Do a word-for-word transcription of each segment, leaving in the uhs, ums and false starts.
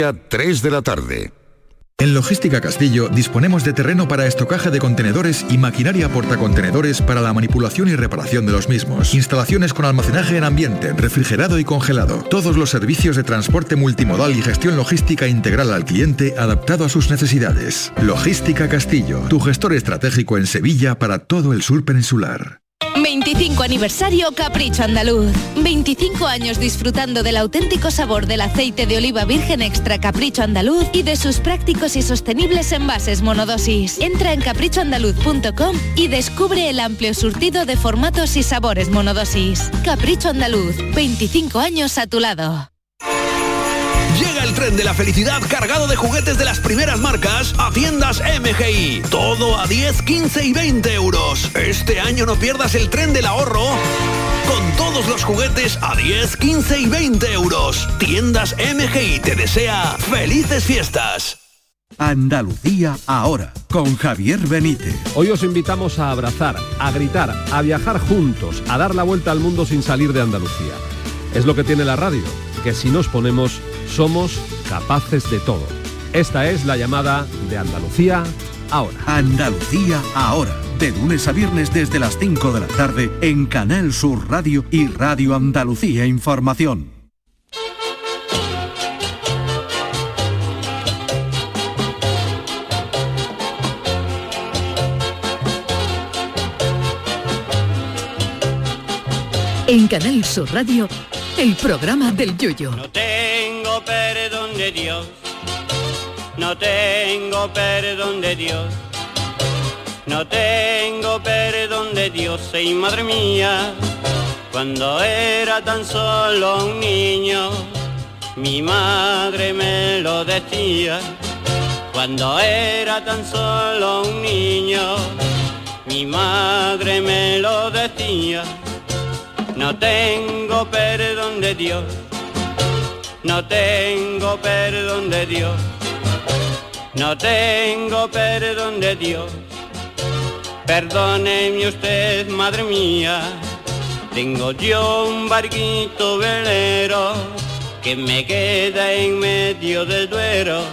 tres de la tarde. En Logística Castillo disponemos de terreno para estocaje de contenedores y maquinaria portacontenedores para la manipulación y reparación de los mismos. Instalaciones con almacenaje en ambiente, refrigerado y congelado. Todos los servicios de transporte multimodal y gestión logística integral al cliente adaptado a sus necesidades. Logística Castillo, tu gestor estratégico en Sevilla para todo el sur peninsular. veinticinco aniversario Capricho Andaluz. veinticinco años disfrutando del auténtico sabor del aceite de oliva virgen extra Capricho Andaluz y de sus prácticos y sostenibles envases monodosis. Entra en capricho andaluz punto com y descubre el amplio surtido de formatos y sabores monodosis. Capricho Andaluz, veinticinco años a tu lado. Llega el tren de la felicidad cargado de juguetes de las primeras marcas a tiendas M G I. Todo a diez, quince y veinte euros. Este año no pierdas el tren del ahorro con todos los juguetes a diez, quince y veinte euros. Tiendas M G I te desea felices fiestas. Andalucía ahora, con Javier Benítez. Hoy os invitamos a abrazar, a gritar, a viajar juntos, a dar la vuelta al mundo sin salir de Andalucía. Es lo que tiene la radio, que si nos ponemos, somos capaces de todo. Esta es la llamada de Andalucía ahora. Andalucía ahora, de lunes a viernes desde las cinco de la tarde en Canal Sur Radio y Radio Andalucía Información. En Canal Sur Radio, el programa del Yuyu. No tengo perdón de Dios, no tengo perdón de Dios, no tengo perdón de Dios, y madre mía, cuando era tan solo un niño, mi madre me lo decía. Cuando era tan solo un niño, mi madre me lo decía. No tengo perdón de Dios, no tengo perdón de Dios, no tengo perdón de Dios. Perdóneme usted, madre mía, tengo yo un barquito velero que me queda en medio del Duero.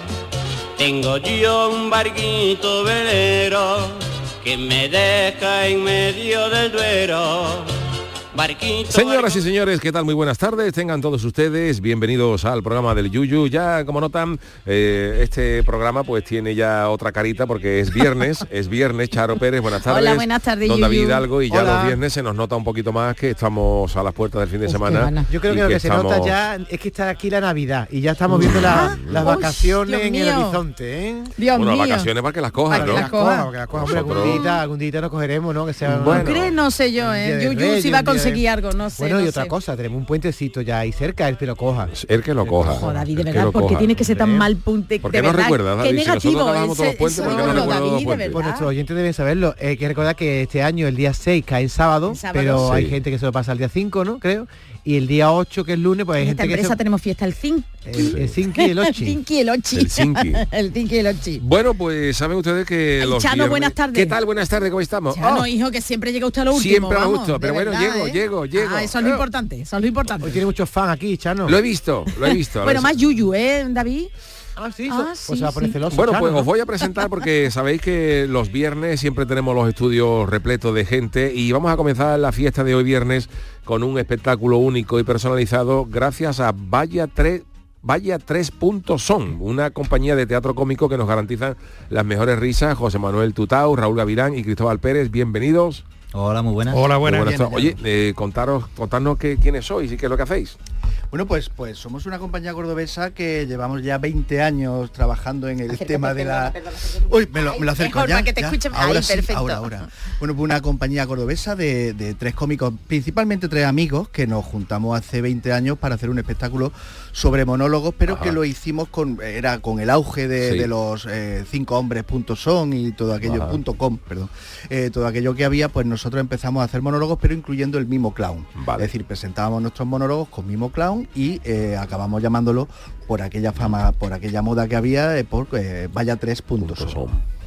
Tengo yo un barquito velero que me deja en medio del Duero. Barquito, Señoras barco. y señores, ¿qué tal? Muy buenas tardes, tengan todos ustedes bienvenidos al programa del Yuyu. Ya, como notan, eh, este programa pues tiene ya otra carita porque es viernes, es viernes. Charo Pérez, buenas tardes. Hola, buenas tardes, Don David Yuyu. Hidalgo, y ya Hola. los viernes se nos nota un poquito más que estamos a las puertas del fin de Uf, semana. Yo creo y que lo que, se estamos... nota ya es que está aquí la Navidad y ya estamos viendo la- las Uy, vacaciones Dios en el mío. horizonte, ¿eh? Dios Bueno, mío. las vacaciones para que las cojan, Para ¿no? que las coja, para que las coja, hombre, Nosotros- algún día, algún día nos cogeremos, ¿no? Que sea Bueno. ¿Tú crees? No sé yo, un día ¿eh? de Yuyu Reyes, si va a un día de- conseguir algo, no sé. Bueno, no y otra sé. cosa, tenemos un puentecito ya ahí cerca, el que lo coja. El que lo coja. Ojo, David, de el que verdad, lo ¿por qué coja. tiene que ser tan Hombre. mal punte? ¿Por de qué no verdad? recuerdas, David? Qué Si nosotros negativo acabamos todos los ese- puentes, eso, ¿por qué no recuerdas David, los de puentes? verdad. Pues nuestros oyentes deben saberlo. Hay que recordar que este año el día seis cae en sábado, En sábado. pero Sí. hay gente que se lo pasa al día cinco, ¿no? Creo. Y el día ocho, que es lunes, pues hay En gente esta que empresa se... tenemos fiesta el cinco. El, el cinco y el El ocho. cinco y el ocho. El cinqui. El cinco y el ocho. Bueno, pues saben ustedes que Ay, los Chano, viernes- buenas tardes. ¿Qué tal? Buenas tardes, ¿cómo estamos? Chano, Oh, hijo, que siempre llega usted a lo último. Siempre a lo vamos, justo, de pero bueno, verdad, llego, ¿eh? llego, llego. Ah, eso es lo Oh. importante, eso es lo importante. Hoy tiene muchos fans aquí, Chano. Lo he visto, lo he visto. Bueno, Lo he- más Yuyu, ¿eh, David? Ah, sí, Ah, pues sí, se va a poner sí. celoso. Bueno, Chano, pues ¿no? os voy a presentar porque sabéis que los viernes siempre tenemos los estudios repletos de gente y vamos a comenzar la fiesta de hoy viernes con un espectáculo único y personalizado gracias a Vaya tres Vaya tres puntos son, una compañía de teatro cómico que nos garantizan las mejores risas. José Manuel Tutau, Raúl Gavirán y Cristóbal Pérez, bienvenidos. Hola, muy buenas. Hola, Muy buenas. buenas tardes. Oye, eh, contaros, contadnos qué, quiénes sois y qué es lo que hacéis. Bueno, pues, pues somos una compañía cordobesa que llevamos ya veinte años trabajando en el Acércate, tema de la... perdona, perdona, perdona. Uy, me lo, me lo Ay, acerco mejor, ya. para que te ya. escuchen. Ahora Ay, sí, perfecto. ahora, ahora. Bueno, pues una compañía cordobesa de, de tres cómicos, principalmente tres amigos, que nos juntamos hace veinte años para hacer un espectáculo sobre monólogos, pero Ajá. que lo hicimos con, era con el auge de, Sí. de los eh, cinco hombres punto son y todo aquello, Ajá. punto com, perdón, eh, todo aquello que había, pues nosotros empezamos a hacer monólogos, pero incluyendo el mismo clown. Vale. Es decir, presentábamos nuestros monólogos con mismo clown y eh, acabamos llamándolo por aquella fama, por aquella moda que había, eh, por eh, Vaya tres puntos. Puntos son.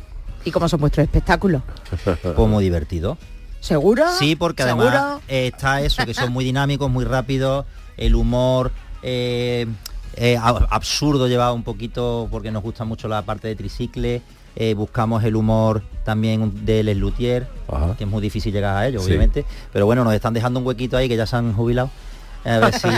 ¿Y cómo son vuestros espectáculos? Pues muy divertido. ¿Seguro? Sí, porque ¿Seguro? además eh, está eso, que son muy dinámicos, muy rápidos, el humor, eh, eh, a- absurdo llevado un poquito porque nos gusta mucho la parte de tricicle. Eh, buscamos el humor también de Les Luthiers, que es muy difícil llegar a ellos, Sí. obviamente. Pero bueno, nos están dejando un huequito ahí que ya se han jubilado. A ver si...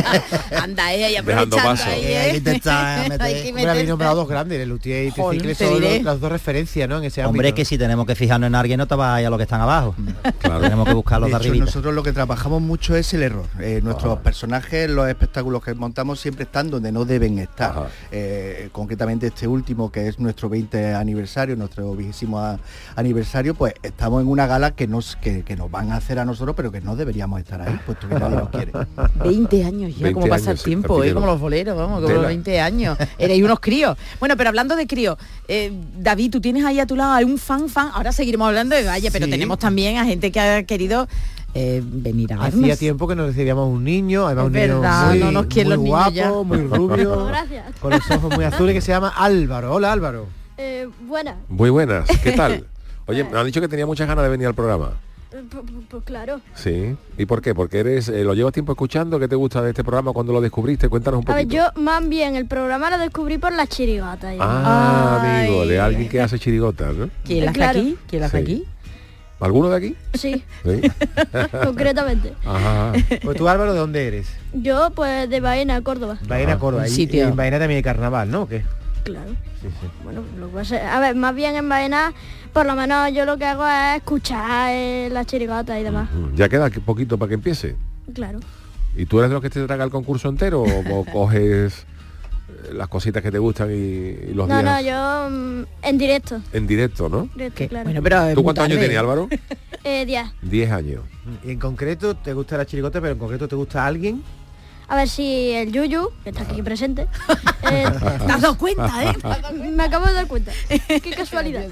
Anda, eh, ahí Dejando aprovechando paso. ahí, Eh, eh. hay que intentar Hay meter. que Hombre, meter- habéis nombrado dos grandes, el Luthier y Joder, Tricicle te son diré. los- las dos referencias, ¿no? En ese Hombre, ámbito. que si tenemos que fijarnos en alguien, no te vayas a los que están abajo. Claro. Tenemos que buscar los de De hecho, arribita. nosotros lo que trabajamos mucho es el error. Eh, nuestros personajes, los espectáculos que montamos siempre están donde no deben estar. Ajá. Eh, concretamente este último, que es nuestro veinte aniversario, nuestro vigésimo a- aniversario, pues estamos en una gala que nos, que, que nos van a hacer a nosotros, pero que no deberíamos estar ahí, puesto que nadie nos quiere. veinte años ya, veinte como pasa el años, sí, tiempo, ¿eh? repitieron. Como los boleros, vamos, como Tela. los veinte años. Erais unos críos. Bueno, pero hablando de críos, eh, David, tú tienes ahí a tu lado a un fan, fan, ahora seguiremos hablando de Valle, pero Sí. tenemos también a gente que ha querido eh, venir a vernos. Hacía tiempo que nos recibíamos un niño, además Es un niño verdad, muy, no nos quieren muy los niños guapo, ya. muy rubio, Gracias. con los ojos muy azules, que se llama Álvaro. Hola, Álvaro. Eh, buena. Muy buenas, ¿qué tal? Oye, me han dicho que tenía muchas ganas de venir al programa. Eh, Pues, pues claro. Sí. ¿Y por qué? Porque eres, eh, lo llevas tiempo escuchando. ¿Qué te gusta de este programa cuando lo descubriste? Cuéntanos un A ver, poquito. yo más bien el programa lo descubrí por las chirigotas. Ah, Ay. amigo, de alguien que hace chirigotas, ¿no? ¿Quién las hace Claro. aquí? ¿Quién las hace Sí. aquí? ¿Alguno de aquí? Sí, Sí. concretamente. Ajá. Pues tú, Álvaro, ¿de dónde eres? Yo, pues, de Baena, Córdoba. Baena, Ajá. Córdoba. Un Y, sitio. y en Baena también hay carnaval, ¿no? ¿O qué? Claro. Bueno, lo que pasa es- a ver, más bien en Baena, por lo menos yo lo que hago es escuchar eh, las chirigotas y demás. Mm, Ya queda poquito para que empiece. Claro. ¿Y tú eres de los que te traga el concurso entero o, o coges eh, las cositas que te gustan y, y los No, días no, yo mm, en directo. en directo, ¿no? Directo, ¿Qué? claro. Bueno, pero es ¿Tú muy cuántos años tarde. tienes, Álvaro? Eh, diez. Diez años. Y en concreto te gusta la chirigota, pero en concreto te gusta alguien. A ver si el Yuyu, que está aquí presente, eh, ¿Te has dado cuenta, eh? me acabo de dar cuenta. Qué casualidad.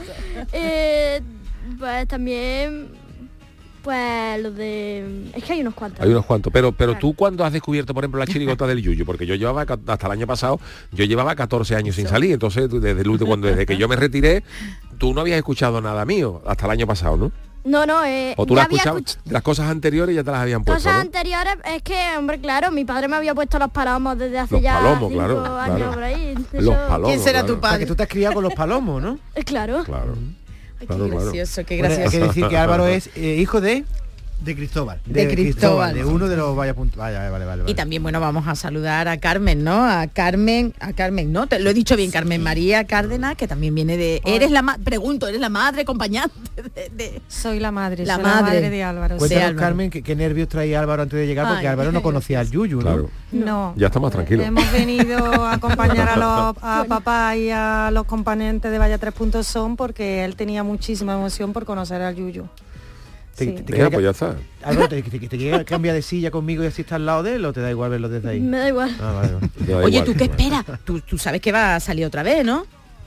Eh, pues también, pues lo de... Es que hay unos cuantos. Hay unos cuantos. Pero pero Claro. tú cuando has descubierto, por ejemplo, la chirigota del Yuyu, porque yo llevaba ca- hasta el año pasado, yo llevaba catorce años sin salir, entonces tú, desde el último, cuando desde que yo me retiré, tú no habías escuchado nada mío hasta el año pasado, ¿no? No, no, eh, O tú ya las había escuchabas, escuch- las cosas anteriores ya te las habían puesto, Cosas ¿no? anteriores, es que, hombre, claro, mi padre me había puesto los palomos desde hace Los ya palomos, cinco claro, años claro. por ahí. Los Eso- palomos, ¿Quién será claro. tu O sea, padre? que tú te has criado con los palomos, ¿no? Eh, Claro. Claro. Ay, Claro, qué claro. gracioso, qué Bueno, hay gracioso. que decir que Álvaro es eh, hijo de... De Cristóbal. De Cristóbal. de uno de los vaya puntos. Vaya, vale, vale, vale. Y también, bueno, vamos a saludar a Carmen, ¿no? A Carmen, a Carmen, ¿no? Te lo he dicho bien, Carmen María Cárdenas, que también viene de... Eres la ma- pregunto, ¿eres la madre acompañante de...? de- Soy la madre, La soy madre. la madre de Álvaro. Cuéntanos, Álvaro. Carmen, ¿qué, qué nervios traía Álvaro antes de llegar, porque Ay, Álvaro no conocía al Yuyu, ¿no? Claro. No. Ya está más tranquilo. Hemos venido a acompañar a, los, a papá y a los componentes de Vaya tres puntos son porque él tenía muchísima emoción por conocer al Yuyu. Te, Sí. te- te Venga, quiere pues ya ca- está. Álvaro, ¿te, te, te quiere cambiar de silla conmigo y así está al lado de él o te da igual verlo desde ahí? Me da igual. Ah, vale, vale. Ya da Oye, igual. ¿tú qué esperas? ¿Tú, tú sabes que va a salir otra vez, ¿no?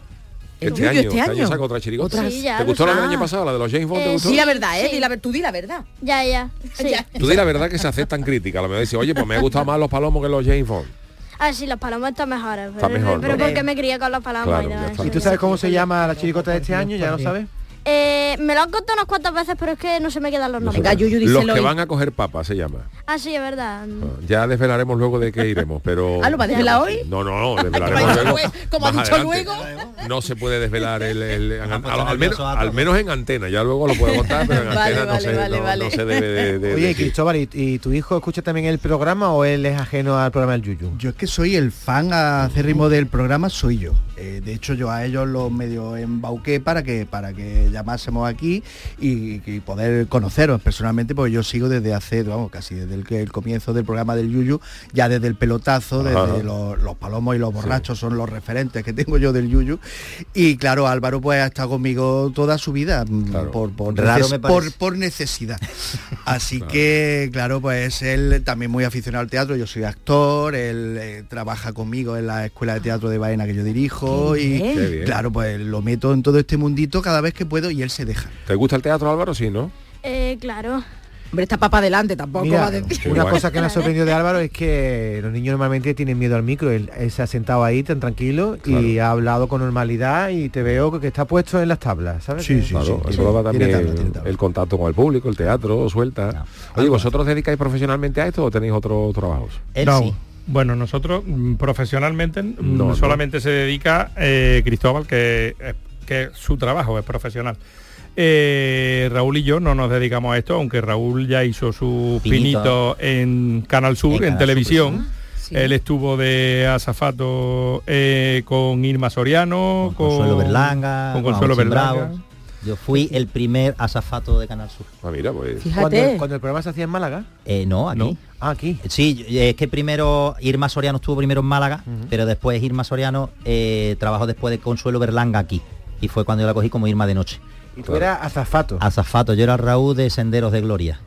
El Este Yuyu año, este este año. saca otra chirigota. Sí, ya ¿Te lo gustó la del sé. año pasado, la de los James Bond? ¿Te Eh, gustó? Sí, la verdad, ¿eh? Sí. Di la ver- tú di la verdad. Ya, ya. Sí. Ya. Tú di la verdad que se aceptan críticas. A lo mejor dice, oye, pues me ha gustado más los palomos que los James Bond. A ver si los palomos están mejores. Está pero mejor, pero ¿no? porque me crié con los palomos Claro, y ya demás. está. ¿Y tú sabes cómo se llama la chirigota de este año? ¿Ya lo sabes? Eh, me lo han contado unas cuantas veces, pero es que no se me quedan los No sé. nombres. Yuyu, Los díselo que hoy. van a coger papas se llama. Ah, sí, es verdad. Ah, Ya desvelaremos luego de qué iremos, pero... Ah, ¿lo va a desvelar hoy? No, no, no, desvelaremos Como ha dicho luego. luego, como ha más dicho adelante. luego. No se puede desvelar el... el- al, puesto al- al menos, nervioso a todos. al menos en antena, ya luego lo puedo contar, pero en Vale, antena no, vale, se, vale, no, vale. no se debe de... de- Oye, y decir. Cristóbal, ¿y, y tu hijo escucha también el programa o él es ajeno al programa del Yuyu? Yo es que soy el fan acérrimo del programa, soy yo. Eh, de hecho, yo a ellos los medio embauqué para que para que llamásemos aquí y, y poder conoceros personalmente, porque yo sigo desde hace, vamos, casi desde el, que- el comienzo del programa del Yuyu, ya desde el pelotazo, desde Ajá. los, los palomos y los borrachos son los referentes que tengo yo del Yuyu. Y claro, Álvaro pues ha estado conmigo toda su vida, mm, Claro. por, por, Raro neces- me parece. por, por necesidad. Así que, claro, pues él también muy aficionado al teatro, yo soy actor, él eh, trabaja conmigo en la escuela de teatro de Baena que yo dirijo Qué y bien. Qué bien. claro, pues lo meto en todo este mundito cada vez que puedo y él se deja. ¿Te gusta el teatro, Álvaro? Sí, ¿no? Eh, claro. Hombre, está papá adelante, tampoco Mira, va a decir. Qué una guay. cosa que me ha sorprendido de Álvaro es que los niños normalmente tienen miedo al micro. Él, él se ha sentado ahí tan tranquilo y ha hablado con normalidad y te veo que está puesto en las tablas, ¿sabes? Sí, Que- sí, Claro, sí. eso lo da Tiene también tabla, tiene tabla. el contacto con el público, el teatro, suelta. Oye, ¿vosotros dedicáis profesionalmente a esto o tenéis otros trabajos? Él No. sí. Bueno, nosotros mm, profesionalmente mm, No, solamente se dedica eh, Cristóbal, que, eh, que su trabajo es profesional. Eh, Raúl y yo no nos dedicamos a esto, aunque Raúl ya hizo su Pinito. pinito en Canal Sur, En en, Canal Sur, televisión. pues, Sí. Él estuvo de azafato eh, con Irma Soriano, Con Consuelo Berlanga, con con Consuelo Agustín Berlanga. Bravo. Yo fui el primer azafato de Canal Sur. Ah, mira, pues. Cuando, Fíjate. cuando el programa se hacía en Málaga. Eh, no, aquí. No. Ah, aquí. Sí, es que primero Irma Soriano estuvo primero en Málaga, Ujú. pero después Irma Soriano eh, trabajó después de Consuelo Berlanga aquí. Y fue cuando yo la cogí como Irma de noche. Y tú eras azafato. Azafato, yo era Raúl de Senderos de Gloria.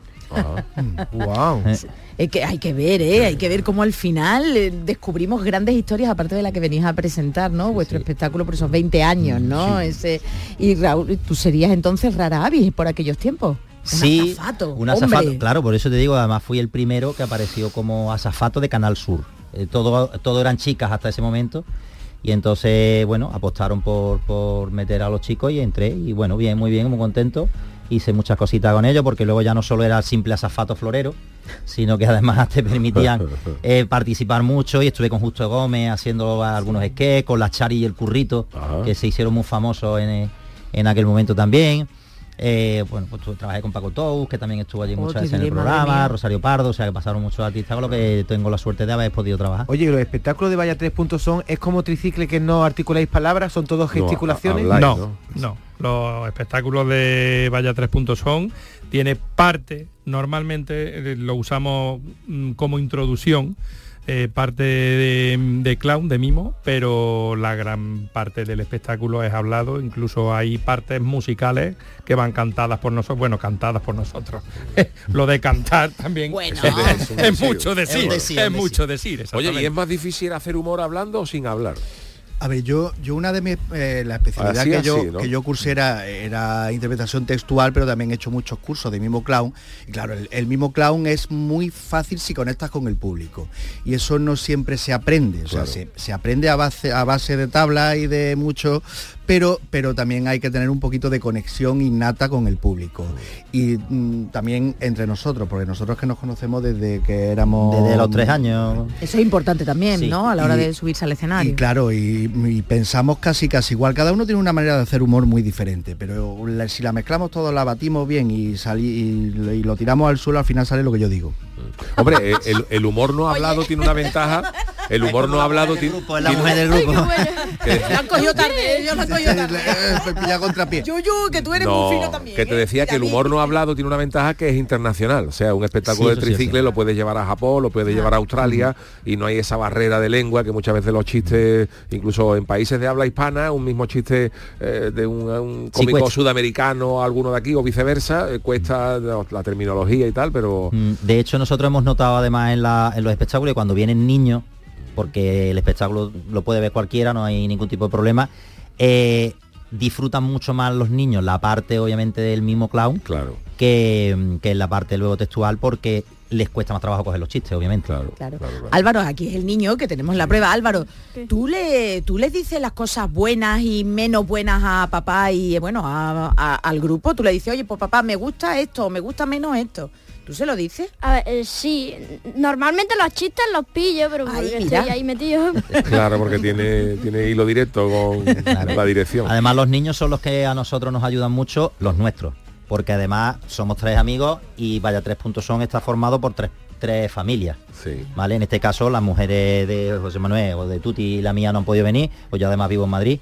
Wow. Eh, Es que hay que ver, ¿eh? Hay que ver cómo al final eh, descubrimos grandes historias, aparte de la que venís a presentar, ¿no? Vuestro espectáculo por esos veinte años, ¿no? Ese, y Raúl, tú serías entonces rara avis por aquellos tiempos. Un sí, azafato, un azafato, hombre. claro, por eso te digo, además fui el primero que apareció como azafato de Canal Sur. Eh, todo, todo eran chicas hasta ese momento. Y entonces, bueno, apostaron por, por meter a los chicos y entré. Y bueno, bien, muy bien, muy contento. Hice muchas cositas con ellos porque luego ya no solo era el simple azafato florero, sino que además te permitían eh, participar mucho, y estuve con Justo Gómez haciendo algunos sketches, con la Chari y el Currito, Ajá. que se hicieron muy famosos en, en aquel momento también. Eh, bueno, pues tu- trabajé con Paco Tous, que también estuvo allí Oh, muchas te veces en el diré, madre programa, mía. Rosario Pardo, o sea que pasaron muchos artistas con los que tengo la suerte de haber podido trabajar. Oye, ¿y los espectáculos de Vaya Tres Puntos son, es como tricicle que no articuláis palabras, son todos No, gesticulaciones? habláis, No, ¿no? no. Los espectáculos de Vaya Tres Puntos son, tiene parte, normalmente eh, lo usamos mm, como introducción, eh, parte de, de clown, de mimo, pero la gran parte del espectáculo es hablado, incluso hay partes musicales que van cantadas por nosotros, bueno, cantadas por nosotros. Lo de cantar también Bueno. es, un es decir. mucho decir, Es un es, decir, un mucho decir. Oye, ¿y exactamente. es más difícil hacer humor hablando o sin hablar? A ver, yo, yo una de mis, eh, la especialidad Así, que, yo, así, ¿no? que yo cursé era, era interpretación textual, pero también he hecho muchos cursos de mimo clown. Y claro, el, el mimo clown es muy fácil si conectas con el público. Y eso no siempre se aprende. O sea, Claro. se, se aprende a base, a base de tabla y de mucho, pero, pero también hay que tener un poquito de conexión innata con el público. Y mm, también entre nosotros, porque nosotros que nos conocemos desde que éramos... Desde los tres años. Eso es importante también, Sí. ¿no? A la hora Y- de subirse al escenario. Y claro, y, y pensamos casi casi igual. Cada uno tiene una manera de hacer humor muy diferente, pero la- si la mezclamos todos, la batimos bien y, salí, y, lo- y lo tiramos al suelo, al final sale lo que yo digo. Hombre, eh, el, el humor no hablado tiene una ventaja. El humor no hablado tiene... Grupo, es la tiene- mujer del Ay, grupo. qué bueno. que- La han cogido tarde, yo la han cogido tarde. Me pilla contrapié. Yuyu, que tú eres No, muy fino también. que te ¿eh? decía que el Mira, humor no hablado tiene una ventaja que es internacional. O sea, un espectáculo Sí, de eso sí, tricicle sí. lo puedes llevar a Japón, lo puedes llevar a Australia, y no hay esa barrera de lengua que muchas veces los chistes, incluso en países de habla hispana, un mismo chiste eh, de un, un Sí, cómico cuesta. sudamericano, alguno de aquí o viceversa, eh, cuesta la terminología y tal, pero... Mm, De hecho, nosotros hemos notado además en, la- en los espectáculos que cuando vienen niños, porque el espectáculo lo puede ver cualquiera, no hay ningún tipo de problema, eh, disfrutan mucho más los niños la parte obviamente del mismo clown Claro, que, que la parte luego textual, porque les cuesta más trabajo coger los chistes, obviamente. claro. Claro. claro, claro. Álvaro, aquí es el niño que tenemos la prueba. Álvaro, ¿Qué? ¿tú le, tú les dices las cosas buenas y menos buenas a papá y eh, bueno, a- a- al grupo? Tú le dices, oye, pues papá, me gusta esto, o me gusta menos esto. ¿Tú se lo dices? A ver, eh, sí, normalmente los chistes los pillo, pero Ay, porque mira. estoy ahí metido. Claro, porque tiene, tiene hilo directo con Claro. la dirección. Además, los niños son los que a nosotros nos ayudan mucho, los nuestros, porque además somos tres amigos y Vaya Tres Puntos Son está formado por tres, tres familias. Sí. ¿Vale? En este caso las mujeres de José Manuel o de Tuti y la mía no han podido venir, pues yo además vivo en Madrid,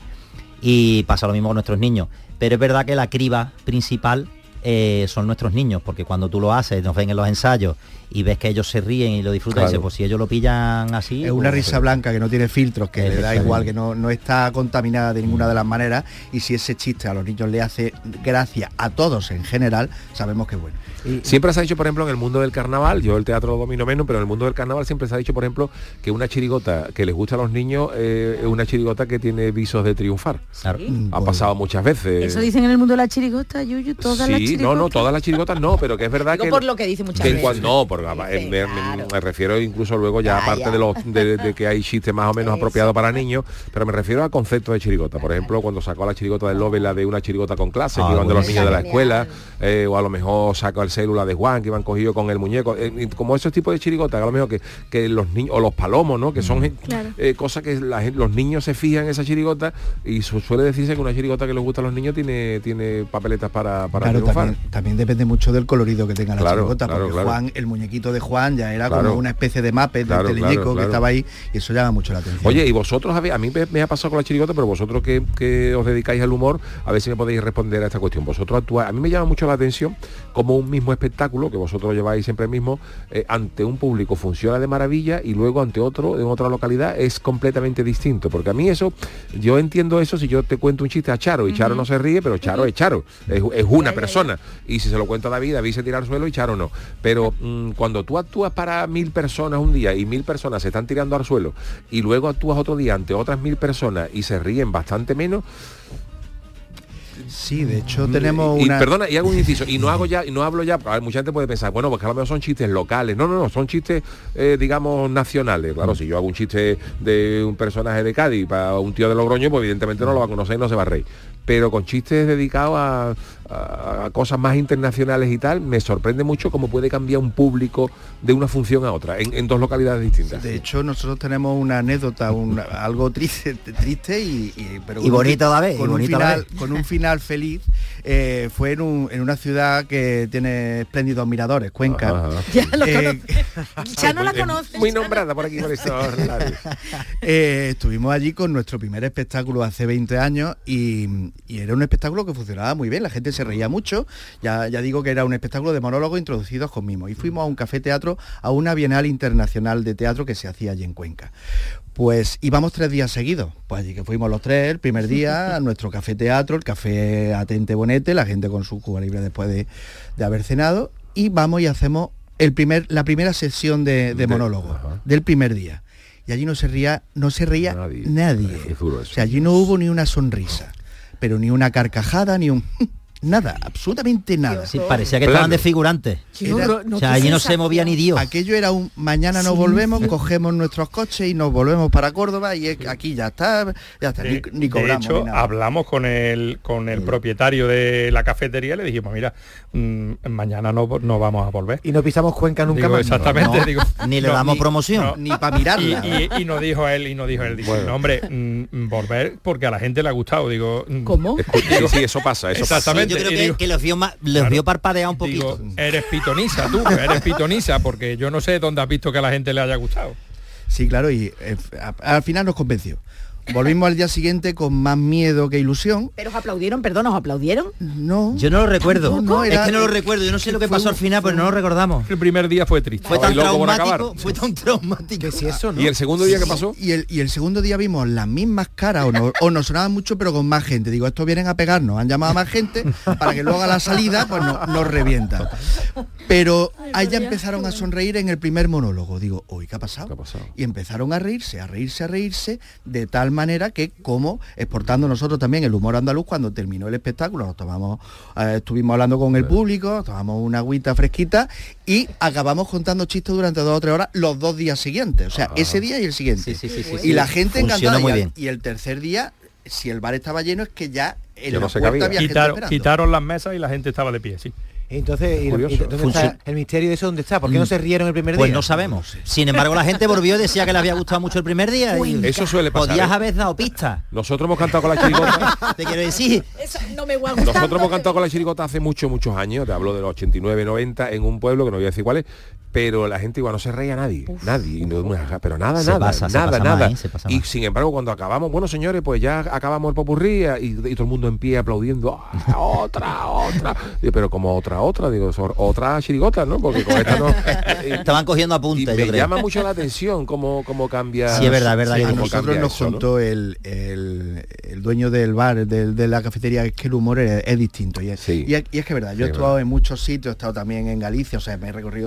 y pasa lo mismo con nuestros niños. Pero es verdad que la criba principal eh, son nuestros niños, porque cuando tú lo haces, nos ven en los ensayos y ves que ellos se ríen y lo disfrutan, Claro. y dices, pues si ellos lo pillan así... Es una pues, risa blanca que no tiene filtros, que le da Exactamente. igual, que no, no está contaminada de ninguna de las maneras, y si ese chiste a los niños le hace gracia a todos en general, sabemos que es bueno. Y- Siempre se ha dicho, por ejemplo, en el mundo del carnaval, yo el teatro lo domino menos, pero en el mundo del carnaval siempre se ha dicho, por ejemplo, que una chirigota que les gusta a los niños eh, es una chirigota que tiene visos de triunfar. Claro. Mm, Ha pues, pasado muchas veces. Eso dicen en el mundo de la chirigota, Yuyu, todas las Sí, no, no, todas las chirigotas no, pero que es verdad Digo que... por lo que dice muchas que veces. cuando, no, porque Dice, me, claro. me refiero incluso luego ya Ah, aparte ya. de los de, de que hay chistes más o menos Eso. apropiados para niños, pero me refiero a conceptos de chirigota. Por ejemplo, cuando sacó la chirigota del Lobe, la de una chirigota con clase, Ah, que iban de los bueno. niños de la Genial. escuela, eh, o a lo mejor sacó el célula de Juan, que iban cogido con el muñeco, eh, y como esos tipos de chirigotas, a lo mejor que, que los niños, o los palomos, ¿no? Que son eh, Claro. eh, cosas que la gente- los niños se fijan en esa chirigota, y su- suele decirse que una chirigota que les gusta a los niños tiene, tiene papeletas para, para Claro, triunfar. también, también depende mucho del colorido que tenga la Claro, chirigota, claro, porque claro. Juan, el muñequito de Juan ya era Claro. como una especie de mape Claro, del teleñeco claro, claro. que estaba ahí, y eso llama mucho la atención. Oye, y vosotros, habéis- a mí me, me ha pasado con la chirigota, pero vosotros que, que os dedicáis al humor, a ver si me podéis responder a esta cuestión. Vosotros actuáis, a mí me llama mucho la atención como un mismo espectáculo, que vosotros lleváis siempre mismo, eh, ante un público funciona de maravilla y luego ante otro, en otra localidad, es completamente distinto. Porque a mí eso, yo entiendo eso si yo te cuento un chiste a Charo y Charo no se ríe, pero Charo es Charo, es, es una persona. Y si se lo cuento a David, David se tira al suelo y Charo no. Pero mm, cuando tú actúas para mil personas un día y mil personas se están tirando al suelo y luego actúas otro día ante otras mil personas y se ríen bastante menos. Sí, de hecho tenemos y, una... y perdona, y hago un inciso, y no hago ya, y no hablo ya, a ver, mucha gente puede pensar, bueno, porque a lo mejor son chistes locales. No, no, no, son chistes, eh, digamos, nacionales. Claro, si yo hago un chiste de un personaje de Cádiz para un tío de Logroño, pues evidentemente no lo va a conocer y no se va a reír. Pero con chistes dedicados a, a, a cosas más internacionales y tal, me sorprende mucho cómo puede cambiar un público de una función a otra, en, en dos localidades distintas. De hecho, nosotros tenemos una anécdota, un, algo triste, triste y, y, pero Y con un bonito fi- a la vez, y con un bonito a la final, vez. con un final feliz. Eh, fue en, un- en una ciudad que tiene espléndidos miradores, Cuenca. Ajá, ajá. Ya lo Eh, Ya no la Muy- conoces. Muy nombrada por aquí por estos lares. Eh, estuvimos allí con nuestro primer espectáculo hace veinte años y, y era un espectáculo que funcionaba muy bien, la gente se reía mucho, ya, ya digo que era un espectáculo de monólogos introducidos con mimos, y fuimos a un café teatro, a una Bienal Internacional de Teatro que se hacía allí en Cuenca. Pues íbamos tres días seguidos, pues allí que fuimos los tres, el primer día a nuestro café teatro, el café Atente Bonete, la gente con su Cuba Libre después de, de haber cenado, y vamos y hacemos el primer, la primera sesión de, de De- monólogo ajá. del primer día. Y allí no se ría, no se reía Nadie. nadie. Es duro eso. O sea, allí no hubo ni una sonrisa, pero ni una carcajada, ni un nada, absolutamente nada. Sí, parecía que Plano. estaban de figurantes. Qué Era- horror, no, O sea, qué allí no se sensación. movía ni Dios. Aquello era un mañana nos Sí. volvemos, cogemos nuestros coches y nos volvemos para Córdoba y es, aquí ya está, ya está, De, ni, ni de cobramos. hecho, ni nada. hablamos con el con el propietario de la cafetería y le dijimos, mira, mm, mañana no, no vamos a volver. Y no pisamos Cuenca nunca Digo, más. exactamente, No, digo, ni le no, damos ni- promoción. no. Ni para Y, mirarla. y- y nos dijo él, y nos dijo él, dice, Bueno. no, hombre, mm, volver porque a la gente le ha gustado. Digo, mm, ¿Cómo? Sí, sí, eso pasa, eso pasa. Exactamente. Yo creo y que, digo- que los vio, ma- los Claro. vio parpadear un poquito. Digo, eres pitoniza tú, eres pitoniza, porque yo no sé dónde has visto que a la gente le haya gustado. Sí, claro, y eh, a- al final nos convenció. Volvimos al día siguiente con más miedo que ilusión. Pero os aplaudieron, perdón, ¿os aplaudieron? No. Yo no lo recuerdo. No, no, era- es que no lo recuerdo. Yo no sé lo que fue pasó un- al final, pero no lo recordamos. El primer día fue triste. Fue Ay, tan loco por traumático, acabar. fue tan traumático. Que si eso, ¿no? ¿Y el segundo día que pasó? Y el, y el segundo día vimos las mismas caras, o, no- o nos sonaban mucho, pero con más gente. Digo, estos vienen a pegarnos, han llamado a más gente para que luego a la salida pues no- nos revientan. Pero ahí ya empezaron a sonreír en el primer monólogo. Digo, uy, ¿qué ha pasado? ¿Qué ha pasado? Y empezaron a reírse, a reírse, a reírse, de tal manera que como exportando nosotros también el humor andaluz, cuando terminó el espectáculo, nos tomamos, eh, estuvimos hablando con el público, tomamos una agüita fresquita y acabamos contando chistes durante dos o tres horas los dos días siguientes. O sea, ese día y el siguiente. Sí, sí, sí, sí, y sí. la gente Funcionó encantada. muy y, al- bien. y el tercer día, si el bar estaba lleno, es que ya en Ya la no se puerta cabía. había gente Quitaron, esperando. quitaron las mesas y la gente estaba de pie, sí. Entonces, ¿y, Curioso. y ¿dónde Funcio- está el misterio de eso? ¿Dónde está? ¿Por qué no se rieron el primer Pues día? no sabemos. Sin embargo, la gente volvió y decía que le había gustado mucho el primer día. Y Eso suele pasar. podías ¿eh? haber dado pistas. Nosotros hemos cantado con la chirigota. Te quiero decir. Eso no me gusta. Nosotros hemos cantado con la chirigota hace muchos, muchos años, te hablo de los ochenta y nueve, noventa, en un pueblo que no voy a decir cuál es, pero la gente igual no se reía nadie, nadie, y no- pero nada, Se nada, pasa, se nada, pasa nada. más, ¿eh? Se pasa Y más. sin embargo, cuando acabamos, bueno señores, pues ya acabamos el popurrí y, y todo el mundo en pie aplaudiendo, "Ah, otra, otra. Digo, pero como otra, otra, digo, "So- otra chirigota, ¿no? Porque con esta no. Estaban cogiendo Y apuntes, me yo creo. llama mucho la atención cómo, cómo cambia. Sí, es verdad, es verdad sí, que A cómo nosotros cambia nos eso, ¿no? contó el, el- el dueño del bar, del- de la cafetería, es que el humor es, es distinto. Y es, Sí. y es, y es que es verdad, yo Sí, he es estado verdad. en muchos sitios, he estado también en Galicia, o sea, me he recorrido toda España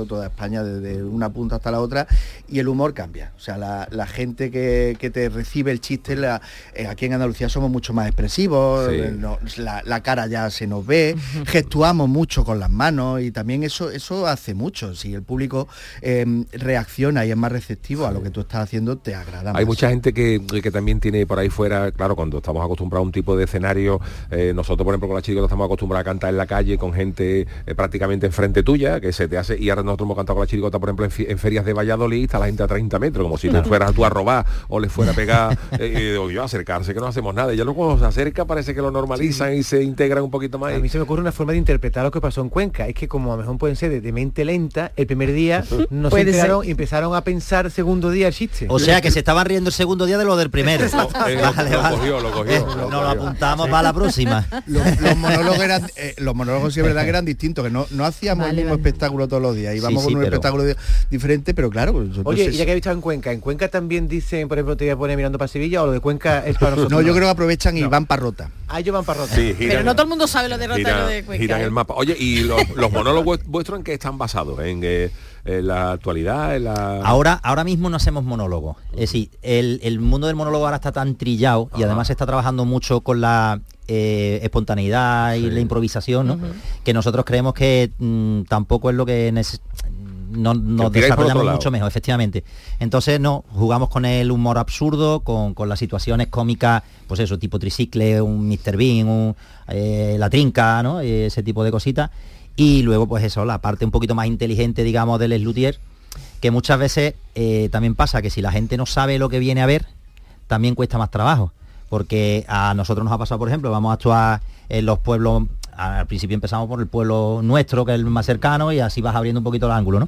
España, desde una punta hasta la otra, y el humor cambia. O sea, la, la gente que, que te recibe el chiste, la, eh, aquí en Andalucía somos mucho más expresivos, sí. eh, no, la, la cara ya se nos ve, gestuamos mucho con las manos, y también eso, eso hace mucho. Si el público eh, reacciona y es más receptivo a lo que tú estás haciendo, te agrada más. Hay mucha gente que, que también tiene por ahí fuera, claro, cuando estamos acostumbrados a un tipo de escenario, eh, nosotros por ejemplo con la chirigota estamos acostumbrados a cantar en la calle con gente eh, prácticamente enfrente tuya, que se te hace, y ahora nosotros hemos cantado con la chirigota por ejemplo en, en ferias de Valladolid, está la gente a treinta metros, como si tú fueras tú a robar o le fuera a pegar, eh, o yo a acercarse, que no hacemos nada, y ya luego cuando se acerca parece que lo normalizan, sí, y se integran un poquito más. A mí se me ocurre una forma de interpretar lo que pasó en Cuenca, es que como a lo mejor pueden ser de, de mente lenta, el primer día no se enteraron y empezaron a pensar el segundo día el chiste. O sea que se estaban riendo el segundo día de lo del primero. Eh, vale, lo, vale. Lo cogió, lo cogió. Eh, lo, lo apuntamos para la próxima. Los, los monólogos eran, eh, los monólogos sí es verdad que eran distintos, que no, no hacíamos vale, el mismo vale. espectáculo todos los días, íbamos sí, sí, con un pero... espectáculo de, diferente, pero claro. Pues, Oye, y ya que he visto en Cuenca, ¿en Cuenca también dicen, por ejemplo, te voy a poner mirando para Sevilla, o lo de Cuenca es para nosotros? No, yo creo que aprovechan y no. van para Rota. Ah, ellos van para Rota. Sí, pero no todo el mundo sabe lo de Rota giran, y lo de Cuenca. Giran ¿eh? el mapa. Oye, ¿y los, los monólogos vuestros en qué están basados? ¿En, eh, en la actualidad? En la... Ahora, ahora mismo no hacemos monólogos. Es decir, el, el mundo del monólogo ahora está tan trillado, y además se está trabajando mucho con la eh, espontaneidad y sí. la improvisación, ¿no? Uh-huh. Que nosotros creemos que mmm, tampoco es lo que neces- no, nos desarrollamos mucho mejor, efectivamente. Entonces no, jugamos con el humor absurdo, con, con las situaciones cómicas, pues eso, tipo tricicle, un míster Bean, un, eh, la trinca, ¿no? Ese tipo de cositas. Y luego pues eso, la parte un poquito más inteligente, digamos, del Les Luthiers, que muchas veces eh, también pasa que si la gente no sabe lo que viene a ver, también cuesta más trabajo. Porque a nosotros nos ha pasado, por ejemplo, vamos a actuar en los pueblos, al principio empezamos por el pueblo nuestro, que es el más cercano, y así vas abriendo un poquito el ángulo, ¿no?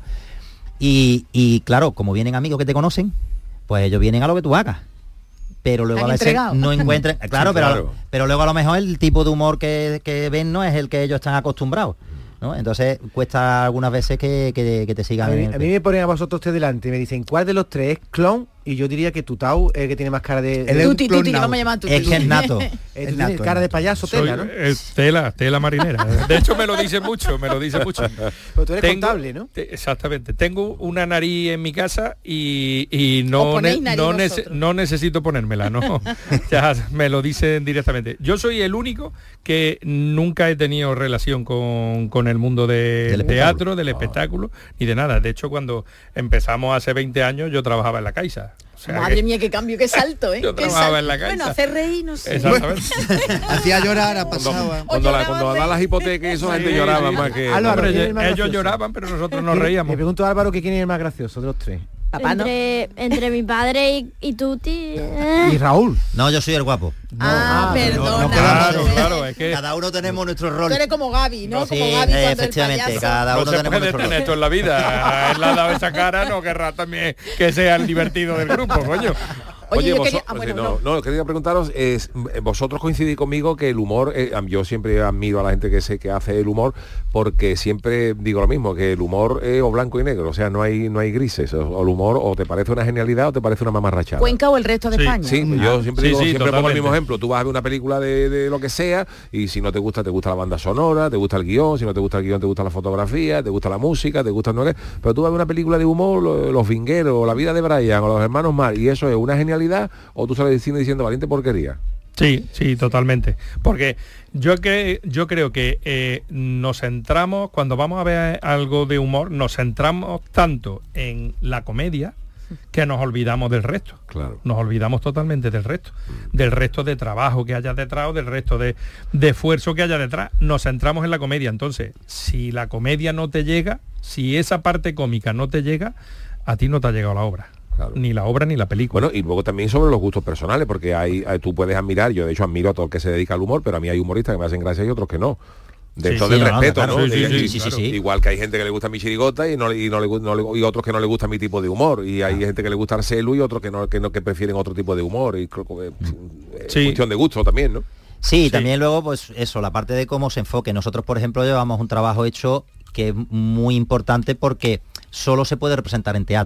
Y, y claro, como vienen amigos que te conocen, pues ellos vienen a lo que tú hagas. Pero luego a veces entregado? no encuentran... Claro, sí, claro. Pero, pero luego a lo mejor el tipo de humor que, que ven no es el que ellos están acostumbrados, ¿no? Entonces cuesta algunas veces que, que, que te sigan. A mí, a mí me ponen a vosotros tres delante y me dicen, ¿cuál de los tres es clon? Y yo diría que Tutau es el que tiene más cara de... de tuti, tuti, que vamos a llamar tuti. Es que es nato. Es nato, cara de payaso, Soy, tela, ¿no? Es tela, tela marinera. De hecho me lo dice mucho, me lo dice mucho. Pero tú eres Tengo, contable, ¿no? Te, exactamente. Tengo una nariz en mi casa y, y no, ne, no, nece, no necesito ponérmela, ¿no? Ya me lo dicen directamente. Yo soy el único que nunca he tenido relación con, con el mundo de, del teatro, del espectáculo, ni de nada. De hecho, cuando empezamos hace veinte años, yo trabajaba en la Caixa. O sea, madre que... mía, qué cambio, qué salto, ¿eh? Yo qué trabajaba salto. en la Caixa. Bueno, hacer reír, no sé. Exactamente. Hacía llorar, pasaba. Cuando, cuando, cuando daban las hipotecas, eso la gente lloraba sí, más que... Álvaro, hombre, ellos lloraban, pero nosotros nos reíamos. Me pregunto a Álvaro que quién es el más gracioso de los tres. Papá, entre, ¿no? entre mi padre y, y Tuti. Eh. ¿Y Raúl? No, yo soy el guapo. No, ah, ah, perdona. No, no, claro, claro, es que... Cada uno tenemos nuestro rol. Tú eres como Gaby, ¿no? no como sí, Gaby eh, cuando efectivamente, el cada uno no tenemos nuestro rol. Esto en la vida. Él le ha dado esa cara, no querrá también que sea el divertido del grupo, coño. Oye, Oye vos, quería, ah, bueno, no, no, no, quería preguntaros, es, vosotros coincidís conmigo que el humor, eh, yo siempre admiro a la gente que sé que hace el humor, porque siempre digo lo mismo, que el humor es o blanco y negro, o sea, no hay no hay grises, o, o el humor o te parece una genialidad o te parece una mamarrachada. ¿Cuenca o el resto de sí, España? Sí, ah. yo siempre, sí, digo, sí, siempre pongo el mismo totalmente. ejemplo, tú vas a ver una película de, de lo que sea, y si no te gusta, te gusta la banda sonora, te gusta el guión, si no te gusta el guión, te gusta la fotografía, te gusta la música, te gusta no sé, pero tú vas a ver una película de humor, Los, los Vingueros, o La vida de Brian, o Los hermanos Mar, y eso es una genialidad, o tú sales diciendo, diciendo valiente porquería. Sí, sí, totalmente. Porque yo que yo creo que eh, nos centramos, cuando vamos a ver algo de humor, nos centramos tanto en la comedia que nos olvidamos del resto. Claro. Nos olvidamos totalmente del resto. Mm. Del resto de trabajo que haya detrás o del resto de, de esfuerzo que haya detrás. Nos centramos en la comedia. Entonces, si la comedia no te llega, si esa parte cómica no te llega, a ti no te ha llegado la obra. Claro. Ni la obra ni la película. Bueno, y luego también sobre los gustos personales, porque hay, hay tú puedes admirar, yo de hecho admiro a todo el que se dedica al humor, pero a mí hay humoristas que me hacen gracia y otros que no. De sí, esto sí, del no, respeto, no, ¿no? Sí, sí, y, sí, sí, claro, sí, sí. Igual que hay gente que le gusta mi chirigota y no, y no le no le, y otros que no le gusta mi tipo de humor. Y hay ah. gente que le gusta Arcelu y otros que no, que no que prefieren otro tipo de humor. Y creo que es sí. cuestión de gusto también, ¿no? Sí, sí, también luego, pues eso, la parte de cómo se enfoque. Nosotros, por ejemplo, llevamos un trabajo hecho que es muy importante porque solo se puede representar en teatro.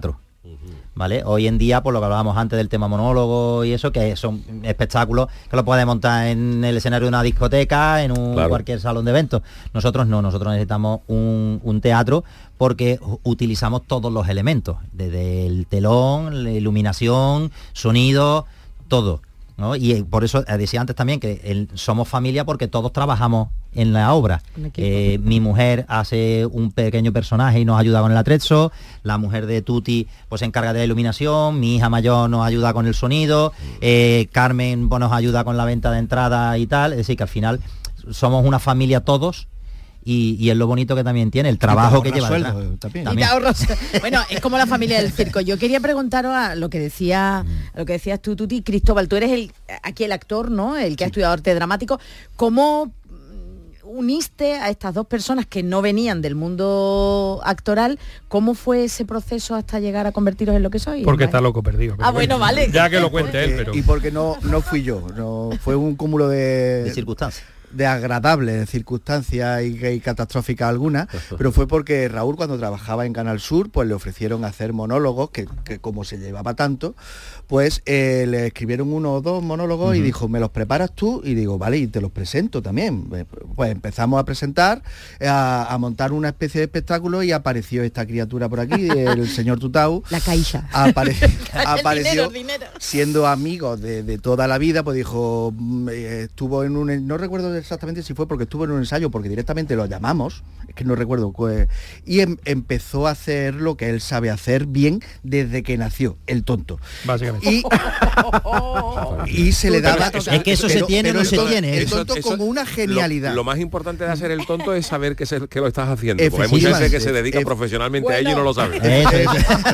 ¿vale? Hoy en día, por lo que hablábamos antes del tema monólogo y eso, que son espectáculos que lo puedes montar en el escenario de una discoteca, en un Claro. cualquier salón de eventos. Nosotros no, nosotros necesitamos un, un teatro porque utilizamos todos los elementos, desde el telón, la iluminación, sonido, todo, ¿no? Y por eso eh, decía antes también que el- somos familia porque todos trabajamos en la obra. Eh, mi mujer hace un pequeño personaje y nos ayuda con el atrezzo, la mujer de Tuti pues se encarga de la iluminación, mi hija mayor nos ayuda con el sonido, eh, Carmen pues, nos ayuda con la venta de entrada y tal, es decir que al final somos una familia todos. Y, y es lo bonito que también tiene, el trabajo que lleva sueldo, detrás. también. Y te ahorras- Bueno, es como la familia del circo. Yo quería preguntaros a lo que decía, a lo que decías tú, Tuti, Cristóbal, tú eres el aquí el actor, ¿no? El que ha estudiado arte dramático. ¿Cómo mm, uniste a estas dos personas que no venían del mundo actoral? ¿Cómo fue ese proceso hasta llegar a convertiros en lo que sois? Porque ¿Vale? está loco perdido. pero Ah, bueno, vale. Ya que lo cuente él, pero... Y porque no, no fui yo, no fue un cúmulo de, De circunstancias. de agradables circunstancias y, y catastróficas algunas, pero fue porque Raúl cuando trabajaba en Canal Sur, pues le ofrecieron hacer monólogos, que, que como se llevaba tanto, pues eh, le escribieron uno o dos monólogos y Ujú. dijo, ¿me los preparas tú? Y digo, vale, y te los presento también. Pues empezamos a presentar, a, a montar una especie de espectáculo y apareció esta criatura por aquí, el señor Tutau. La caixa. Apare- El apareció dinero, el dinero. siendo amigos de, de toda la vida, pues dijo, mm, eh, estuvo en un, no recuerdo exactamente si fue porque estuvo en un ensayo, porque directamente lo llamamos, es que no recuerdo, pues, y em- empezó a hacer lo que él sabe hacer bien desde que nació, el tonto. Básicamente. Y, y se le daba... Es que eso se tiene o no el se tonto- tiene. El Eso- tonto Eso- como una genialidad. Lo, lo más importante de hacer el tonto es saber que, se- que lo estás haciendo. Porque hay mucha gente que se dedica Efe- profesionalmente a ello y no lo sabe. Eso, eso.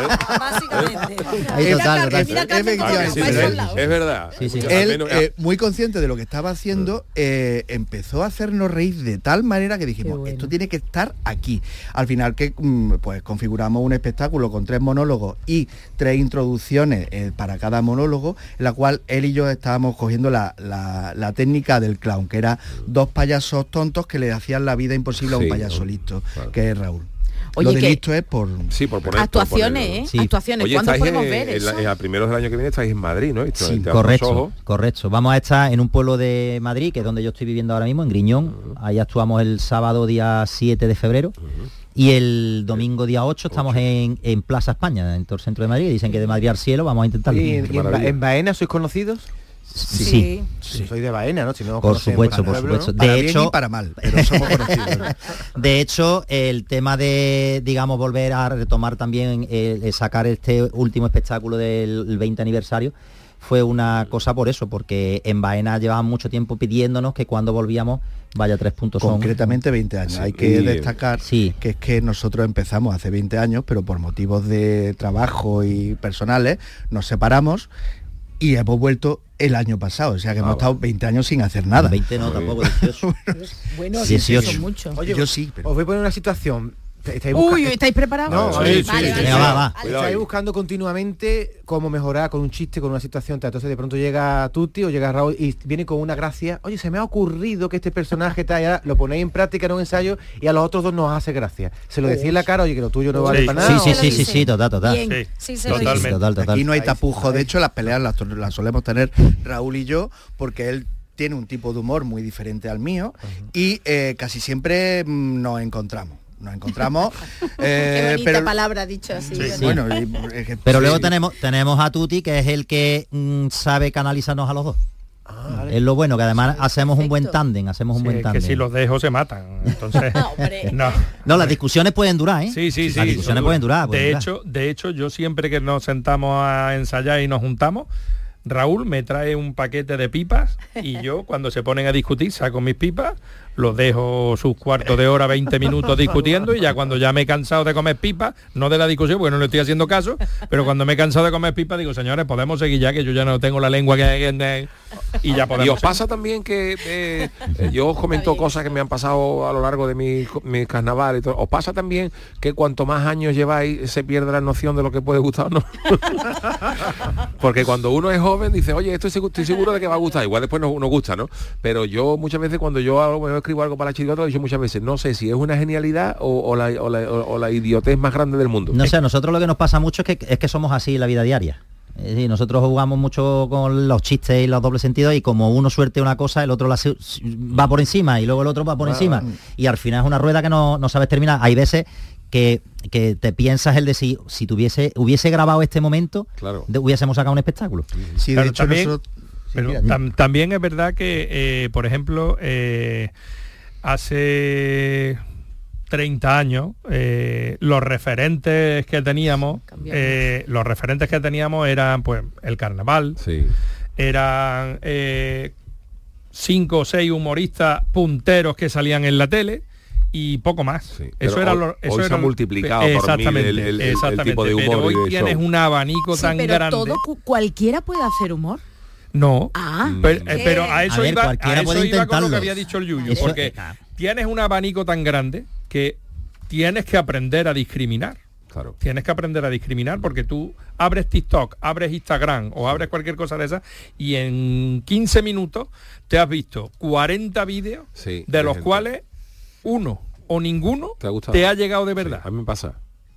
Ahí total, total. Mira, Carmen, Ah, que sí, Efectivamente. es, es verdad. Sí, sí. Al Él, menos- eh, muy consciente de lo que estaba haciendo, eh, empezó a hacernos reír de tal manera que dijimos, esto tiene que estar aquí. Al final que mm, pues configuramos un espectáculo con tres monólogos y tres introducciones eh, para cada monólogo, en la cual él y yo estábamos cogiendo la, la- la técnica del clown, que era dos payasos tontos que le hacían la vida imposible a un Sí, payaso ¿no? listo, Claro. que es Raúl. Oye, Lo de que- listo es por... Sí, por poner, Actuaciones, por ponerlo. ¿eh? Sí. Actuaciones. Oye, ¿Cuándo estáis podemos en- ver en la- eso? en a primeros del año que viene estáis en Madrid, ¿no? Esto, en Sí, Teatro correcto, Soho. correcto. Vamos a estar en un pueblo de Madrid, que es donde yo estoy viviendo ahora mismo, en Griñón. Ahí actuamos el sábado día siete de febrero. Y el domingo día ocho estamos en, en Plaza España, en todo el centro de Madrid. Dicen que de Madrid al cielo, vamos a intentarlo. ¿Y, en- y en, Ba- en Baena sois conocidos? Sí. Sí. Sí. Soy de Baena, ¿no? Si no os Por conocen supuesto, vuestro por pueblo, supuesto. ¿no? De Para bien hecho, y para mal, pero somos conocidos, ¿no? de hecho, el tema de, digamos, volver a retomar también, eh, eh, sacar este último espectáculo del el veinte aniversario, fue una cosa por eso, porque en Baena llevaban mucho tiempo pidiéndonos que cuando volvíamos vaya tres puntos son. Concretamente veinte años. Sí. Hay que Y- destacar que es que nosotros empezamos hace veinte años, pero por motivos de trabajo y personales nos separamos y hemos vuelto el año pasado. O sea que hemos estado veinte años sin hacer nada. veinte no, tampoco, dieciocho. Bueno, dieciocho. son muchos. Oye, Yo sí, pero- os voy a poner una situación. ¿Estáis Uy, busca- ¿estáis preparados? No, Sí, a ver, sí, vale, sí, vale. sí. Venga, va, va. Estáis Cuidado ahí. buscando continuamente cómo mejorar con un chiste, con una situación. Entonces de pronto llega Tuti o llega Raúl y viene con una gracia. Oye, se me ha ocurrido que este personaje está allá, lo ponéis en práctica en un ensayo y a los otros dos nos hace gracia. Se lo decís en la cara, oye, que lo tuyo no vale Sí, para sí, nada. sí, ¿o? sí, sí, sí, total, total. Bien. Sí, Sí, se lo totalmente. dice. Total, total. Aquí no hay Ahí tapujo. sí. De hecho, las peleas las, las solemos tener Raúl y yo, porque él tiene un tipo de humor muy diferente al mío y eh, casi siempre mm, nos encontramos. Nos encontramos. eh, Qué bonita pero, palabra dicho así. Sí, bonita. bueno, y- es que- Pero sí. luego tenemos tenemos a Tuti, que es el que mm, sabe canalizarnos a los dos. Es lo bueno, que además hacemos un buen Perfecto. tándem, hacemos un Sí, buen es tándem. que si los dejo se matan. Entonces, No, hombre. no. No, las discusiones pueden durar, ¿eh? Sí, sí, sí. Las discusiones son pueden durar. pueden de durar. hecho, de hecho, yo siempre que nos sentamos a ensayar y nos juntamos, Raúl me trae un paquete de pipas y yo cuando se ponen a discutir saco mis pipas, los dejo sus cuartos de hora, veinte minutos discutiendo y ya cuando ya me he cansado de comer pipas, no de la discusión porque no le estoy haciendo caso, pero cuando me he cansado de comer pipas digo, señores, podemos seguir ya que yo ya no tengo la lengua que, que- y ya podemos Y os seguir. pasa también que eh, eh, yo os comento cosas que me han pasado a lo largo de mi, mi carnaval y todo. ¿Os pasa también que cuanto más años lleváis se pierde la noción de lo que puede gustar o no? Porque cuando uno es joven joven dice, oye, esto estoy, estoy seguro de que va a gustar, igual después nos, nos gusta, ¿no? Pero yo muchas veces cuando yo hago, yo escribo algo para la chirigota, lo he dicho muchas veces, no sé si es una genialidad o, o, la, o, la, o, o la idiotez más grande del mundo. No sé, a nosotros lo que nos pasa mucho es que, es que somos así en la vida diaria. Es decir, nosotros jugamos mucho con los chistes y los dobles sentidos y como uno suelte una cosa, el otro la se, va por encima y luego el otro va por ah, encima. Y al final es una rueda que no, no sabes terminar. Hay veces que, que te piensas el de si, si tuviese, hubiese grabado este momento, claro. de, hubiésemos sacado un espectáculo. Sí, de hecho también, nosotros... pero sí, tam, también es verdad que, eh, por ejemplo, eh, hace treinta años, eh, los referentes que teníamos, eh, los referentes que teníamos eran pues el carnaval, sí. eran eh, cinco o seis humoristas punteros que salían en la tele y poco más. Sí, eso era hoy, lo, eso hoy era se ha multiplicado por mil el, el, exactamente, el tipo de humor. Pero hoy y de tienes show. un abanico sí, tan pero grande. Todo, cualquiera puede hacer humor. No, ah, pero, eh, pero a eso, a ver, iba, a eso iba con lo que había dicho el Yuyu, eso, porque ah. tienes un abanico tan grande que tienes que aprender a discriminar. Claro. Tienes que aprender a discriminar porque tú abres TikTok, abres Instagram o abres cualquier cosa de esas y en quince minutos te has visto cuarenta vídeos sí, de los gente. cuales uno o ninguno te ha, gustado? te ha llegado de verdad. Sí, a mí me pasa.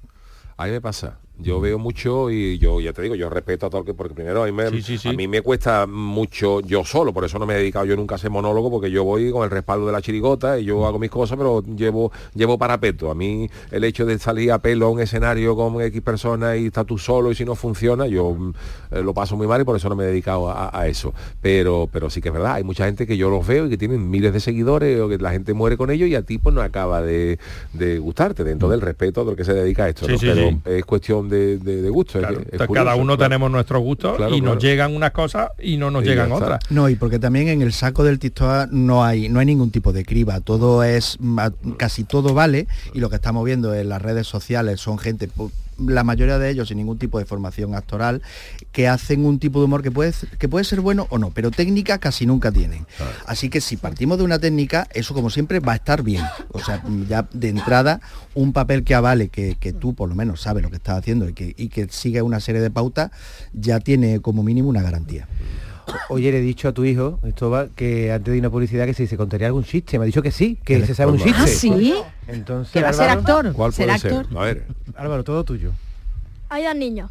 A mí me pasa. Yo veo mucho y yo ya te digo, yo respeto a todo el que, porque primero a mí, me, sí, sí, sí. a mí me cuesta mucho yo solo, por eso no me he dedicado yo nunca a ser monólogo, porque yo voy con el respaldo de la chirigota y yo hago mis cosas, pero llevo llevo parapeto. A mí el hecho de salir a pelo a un escenario con X personas y estar tú solo y si no funciona, yo eh, lo paso muy mal y por eso no me he dedicado a, a eso. Pero pero sí que es verdad, hay mucha gente que yo los veo y que tienen miles de seguidores o que la gente muere con ellos y a ti pues no acaba de, de gustarte dentro del respeto de lo que se dedica a esto, sí, ¿no? sí, pero sí. es cuestión de, de, de gusto. Claro, es, es cada curioso, uno claro. tenemos nuestros gustos claro, y claro. nos llegan unas cosas y no nos y llegan otras. No, y porque también en el saco del TikTok no hay no hay ningún tipo de criba, todo es casi todo vale y lo que estamos viendo en las redes sociales son gente, la mayoría de ellos sin ningún tipo de formación actoral, que hacen un tipo de humor que puede que puede ser bueno o no, pero técnica casi nunca tienen. Claro. Así que si partimos de una técnica, eso como siempre va a estar bien. O sea, ya de entrada, un papel que avale que, que tú por lo menos sabes lo que estás haciendo y que, y que sigue una serie de pautas, ya tiene como mínimo una garantía. Oye, le he dicho a tu hijo, esto va, que antes de una publicidad que si se contaría algún chiste, me ha dicho que sí, que se sabe un chiste. Ah, sí. Entonces, que va a ser actor. ¿Cuál puede actor? ser? A ver. Álvaro, todo tuyo. Hay dos niños.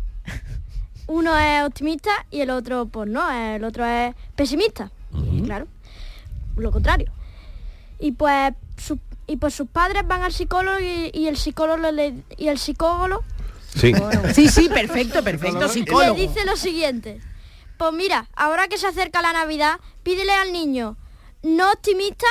Uno es optimista y el otro, pues no, el otro es pesimista. Uh-huh. Claro, lo contrario. Y pues, su, y pues sus padres van al psicólogo y, y el psicólogo le, y el psicólogo. Sí. sí, sí, perfecto, perfecto, psicólogo. Le dice lo siguiente. Pues mira, ahora que se acerca la Navidad, pídele al niño no optimista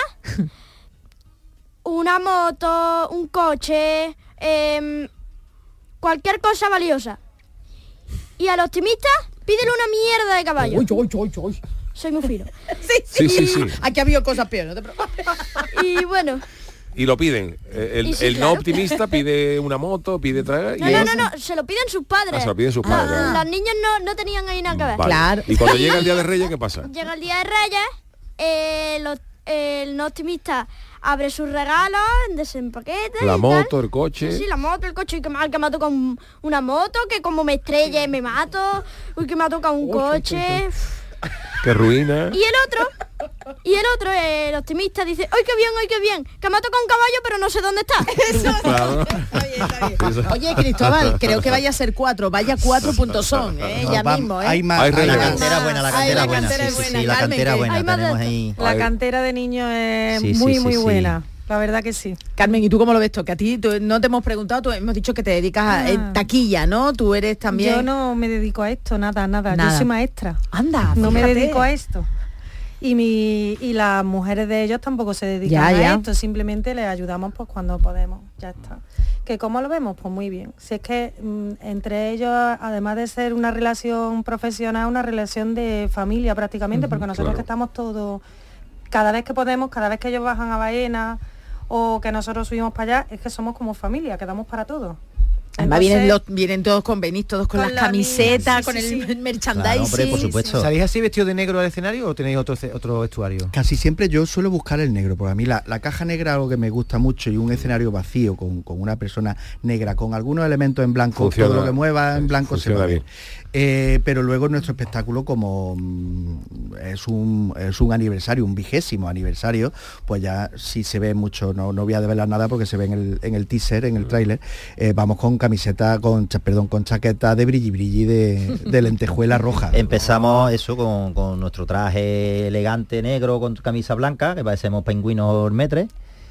una moto, un coche, eh, cualquier cosa valiosa. Y al optimista, pídele una mierda de caballo. Uy, uy, uy, uy. Soy muy fino. sí, sí, sí, sí. Aquí ha habido cosas peores, no te preocupes. Y bueno... Y lo piden. El, sí, el claro. no optimista pide una moto, pide traer... No, y no, es... no, no, se lo piden sus padres. Ah, se lo piden sus padres. Ah. Los niños no, no tenían ahí nada que ver. Vale. Claro. Y cuando llega el Día de Reyes, ¿qué pasa? Llega el Día de Reyes, eh, lo, eh, el no optimista abre sus regalos, desempaqueta. La y moto, tal. el coche. Sí, sí, la moto, el coche, y que mal que me ha tocado un, una moto, que como me estrelle me mato, uy, que me ha tocado un coche. Que ruina. Y el otro, y el otro, el optimista, dice, ¡ay, qué bien, ay, qué bien! Que me ha tocado un caballo, pero no sé dónde está. Eso. Claro. Está bien, está bien. Oye, Cristóbal, creo que vaya a ser cuatro, vaya cuatro puntos son, ¿eh? Ya Va, mismo, ¿eh? Hay más, hay hay la más. cantera buena, la cantera Ay, la buena. cantera Sí, buena. sí, sí, la Carmen, cantera que buena, hay más tenemos de ahí. La cantera de niños es Sí, muy, sí, muy sí, buena. sí. La verdad que sí. Carmen, ¿y tú cómo lo ves tú? Que a ti tú, no te hemos preguntado, tú hemos dicho que te dedicas a Ah. eh, taquilla, ¿no? Tú eres también... Yo no me dedico a esto, nada, nada. Nada. Yo soy maestra. Anda, No me fíjate. dedico a esto. Y mi y las mujeres de ellos tampoco se dedican Ya, a ya. esto, simplemente les ayudamos pues cuando podemos, ya está. ¿Que cómo lo vemos? Pues muy bien. Si es que mm, entre ellos, además de ser una relación profesional, una relación de familia prácticamente, Uh-huh, porque nosotros claro. que estamos todos, cada vez que podemos, cada vez que ellos bajan a Baena o que nosotros subimos para allá, es que somos como familia, quedamos para todo. Además Entonces- vienen, los, vienen todos con venís todos con, Con las la camisetas, niña, con sí, el sí. merchandising. Claro, hombre, por supuesto. ¿Salís así vestido de negro al escenario o tenéis otro, otro vestuario? Casi siempre yo suelo buscar el negro, porque a mí la, la caja negra es algo que me gusta mucho y un escenario vacío con, con una persona negra, con algunos elementos en blanco, Funciona. todo lo que mueva en blanco se Funciona va bien. bien. Eh, pero luego nuestro espectáculo, como mm, es un, es un aniversario, un vigésimo aniversario, pues ya sí se ve mucho, no, no voy a develar nada porque se ve en el, en el teaser, en el tráiler, eh, vamos con camiseta, con cha- perdón, con chaqueta de brilli brilli de, de lentejuela roja. Empezamos eso con, con nuestro traje elegante negro con camisa blanca, que parecemos pingüinos metres.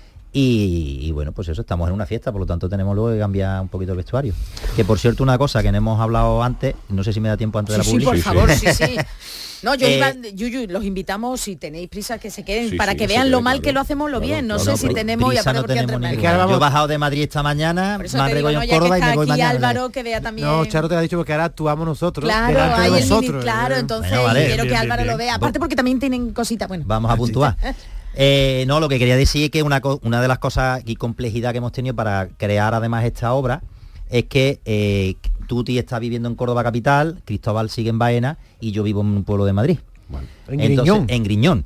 Y, y bueno, pues eso, estamos en una fiesta, por lo tanto tenemos luego que cambiar un poquito el vestuario. Que por cierto, una cosa que no hemos hablado antes, no sé si me da tiempo antes de la Sí, sí, publicidad. por favor, sí, sí. No, yo Eh, iba, Yuyu, los invitamos, si tenéis prisa, que se queden, Sí, para sí, que se vean queden, lo mal claro. que lo hacemos lo bien. No, No, sé no, si pero tenemos y prisa aparte no porque tenemos entre ninguna. medio. Yo he bajado de Madrid esta mañana, Por eso me te han digo, recogido no, en ya que Córdoba y está me voy aquí mañana. Álvaro, que vea también. No, Charo te ha dicho porque ahora actuamos nosotros. Claro, delante de hay el vosotros, mini, claro, ¿eh? entonces Bueno, vale. quiero que Bien, Álvaro bien, lo bien. vea. Aparte porque también tienen cositas, bueno. Vamos a puntuar. Eh, no, lo que quería decir es que una, co- una de las cosas y complejidad que hemos tenido para crear además esta obra es que eh, Tuti está viviendo en Córdoba capital, Cristóbal sigue en Baena y yo vivo en un pueblo de Madrid. En Entonces, Griñón. en Griñón.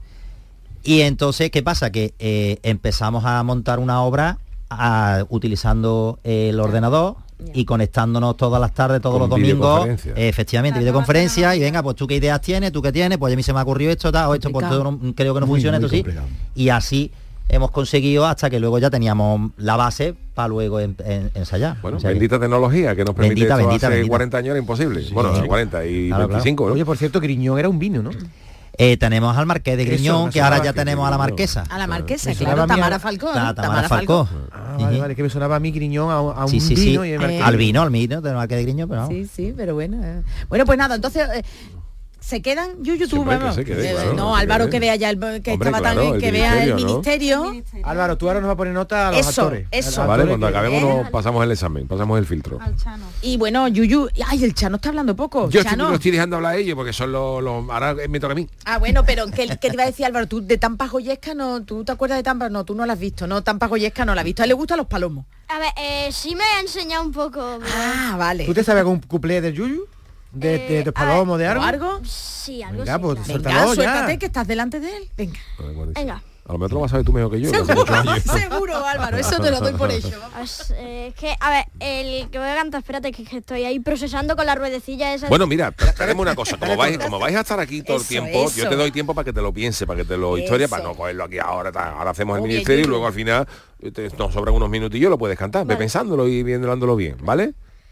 Y entonces, ¿qué pasa? Que eh, empezamos a montar una obra a- utilizando el ordenador y conectándonos todas las tardes, todos Con los domingos, videoconferencia. eh, efectivamente, videoconferencia, y venga, pues tú qué ideas tienes, tú qué tienes, pues a mí se me ha ocurrido esto, tal, o esto, pues Complicado. todo no- creo que no Muy, funciona, muy esto sí. complicado. Y así hemos conseguido hasta que luego ya teníamos la base para luego en- en- ensayar. Bueno, O sea que- bendita tecnología que nos permite Bendita, esto bendita, hace bendita. cuarenta años era imposible. bueno, sí. cuarenta y Claro, veinticinco, ¿no? Oye, por cierto, Griñón era un vino, ¿no? Eh, tenemos al Marqués de Eso, Griñón, me que ahora sonaba ya que tenemos a la Griñón. Marquesa. A la Marquesa, Me claro, sonaba a mí Tamara a- Falcó. Ta- ¿no? Tamara Falcó. Ah, vale, vale, que me sonaba a mí Griñón a, a un Sí, sí, sí. vino y me marqué. Al vino, al vino, del Marqués de Griñón, pero no. Sí, sí, pero bueno. eh. Bueno, pues nada, entonces... eh, ¿se quedan? Yuyu, tú, Siempre que vamos. se quede, Eh, claro, no, que Álvaro, quede. que vea ya el, que Hombre, estaba claro, tan el que vea el ministerio, ¿no? ministerio. Álvaro, tú ahora nos vas a poner nota a los Eso, actores. eso. A- Vale, actores cuando que- acabemos ¿Eh? nos pasamos el examen, pasamos el filtro. Y bueno, Yuyu, ay, el Chano está hablando poco. Yo estoy, Chano. lo estoy dejando hablar a ellos porque son los, los ahora me toca a mí. Ah, bueno, pero ¿qué, qué te iba a decir Álvaro? Tú de Tampa Joyesca no, ¿tú te acuerdas de Tampa? No, tú no la has visto, no, Tampa Joyesca no la has visto. A él le gustan los palomos. A ver, eh, sí me ha enseñado un poco. pero- Ah, vale. ¿Tú te sabes algún cuplé del Yuyu? ¿De, de, de Palomo, de ¿O algo? algo? Sí, algo Venga, sí, pues claro. suéltalo Venga, ya. suéltate que estás delante de él. Venga. Venga. A lo mejor lo vas a saber tú mejor que yo. que hace Seguro, muchos años. seguro, Álvaro, eso te lo doy por hecho. Pues, eh, es que, a ver, el que voy a cantar, espérate, que, que estoy ahí procesando con la ruedecilla esa. Bueno, mira, tenemos una cosa, como vais, como vais a estar aquí todo el Eso, tiempo, yo eso. te doy tiempo para que te lo pienses, para que te lo historia, para Eso. no cogerlo aquí ahora, tal. Ahora hacemos el Muy bien, ministerio y Yuyu. luego al final eh, te- nos sobran unos minutillos, lo puedes cantar, ve Vale. pensándolo y viéndolo bien, ¿vale?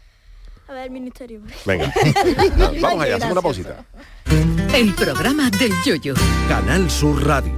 A ver, el ministerio. Venga. Vamos allá, hacemos una pausita. El programa del Yoyo. Canal Sur Radio.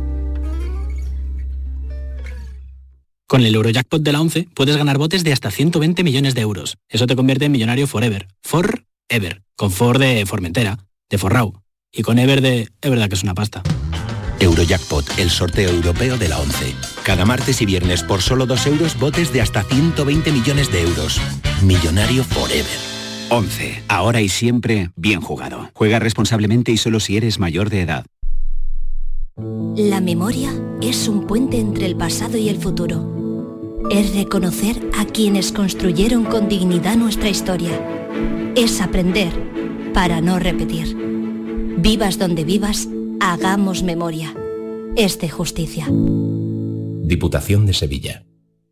Con el Eurojackpot de la once puedes ganar botes de hasta ciento veinte millones de euros. Eso te convierte en millonario forever. Forever. Con For de Formentera, de Forrau. Y con Ever de... Es verdad que es una pasta. Eurojackpot, el sorteo europeo de la once. Cada martes y viernes por solo dos euros, botes de hasta ciento veinte millones de euros. Millonario forever. once. Ahora y siempre, bien jugado. Juega responsablemente y solo si eres mayor de edad. La memoria es un puente entre el pasado y el futuro. Es reconocer a quienes construyeron con dignidad nuestra historia. Es aprender para no repetir. Vivas donde vivas, hagamos memoria. Es de justicia. Diputación de Sevilla.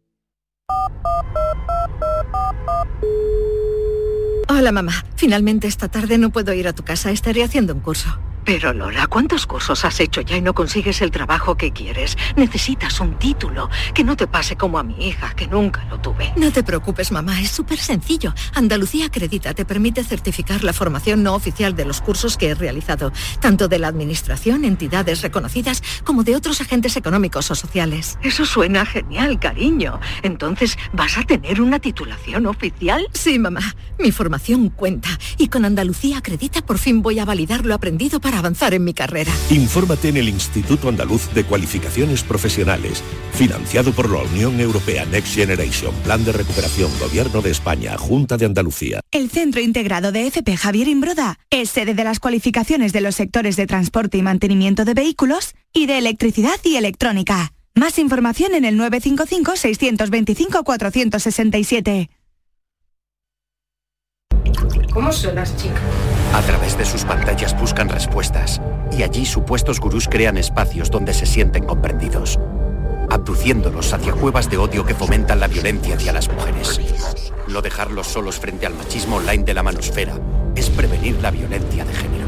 Hola mamá, finalmente esta tarde no puedo ir a tu casa, estaré haciendo un curso. Pero Lola, ¿cuántos cursos has hecho ya y no consigues el trabajo que quieres? Necesitas un título, que no te pase como a mi hija, que nunca lo tuve. No te preocupes mamá, es súper sencillo. Andalucía Acredita te permite certificar la formación no oficial de los cursos que he realizado, tanto de la administración, entidades reconocidas, como de otros agentes económicos o sociales. Eso suena genial, cariño. Entonces, ¿vas a tener una titulación oficial? Sí, mamá, mi formación cuenta. Y con Andalucía Acredita por fin voy a validar lo aprendido para avanzar en mi carrera. Infórmate en el Instituto Andaluz de Cualificaciones Profesionales, financiado por la Unión Europea Next Generation, Plan de Recuperación, Gobierno de España, Junta de Andalucía. El Centro Integrado de F P Javier Imbroda es sede de las cualificaciones de los sectores de transporte y mantenimiento de vehículos y de electricidad y electrónica. Más información en el nueve cinco cinco, seis dos cinco, cuatro seis siete. ¿Cómo son las chicas? A través de sus pantallas buscan respuestas y allí supuestos gurús crean espacios donde se sienten comprendidos, abduciéndolos hacia cuevas de odio que fomentan la violencia hacia las mujeres. No dejarlos solos frente al machismo online de la manosfera es prevenir la violencia de género.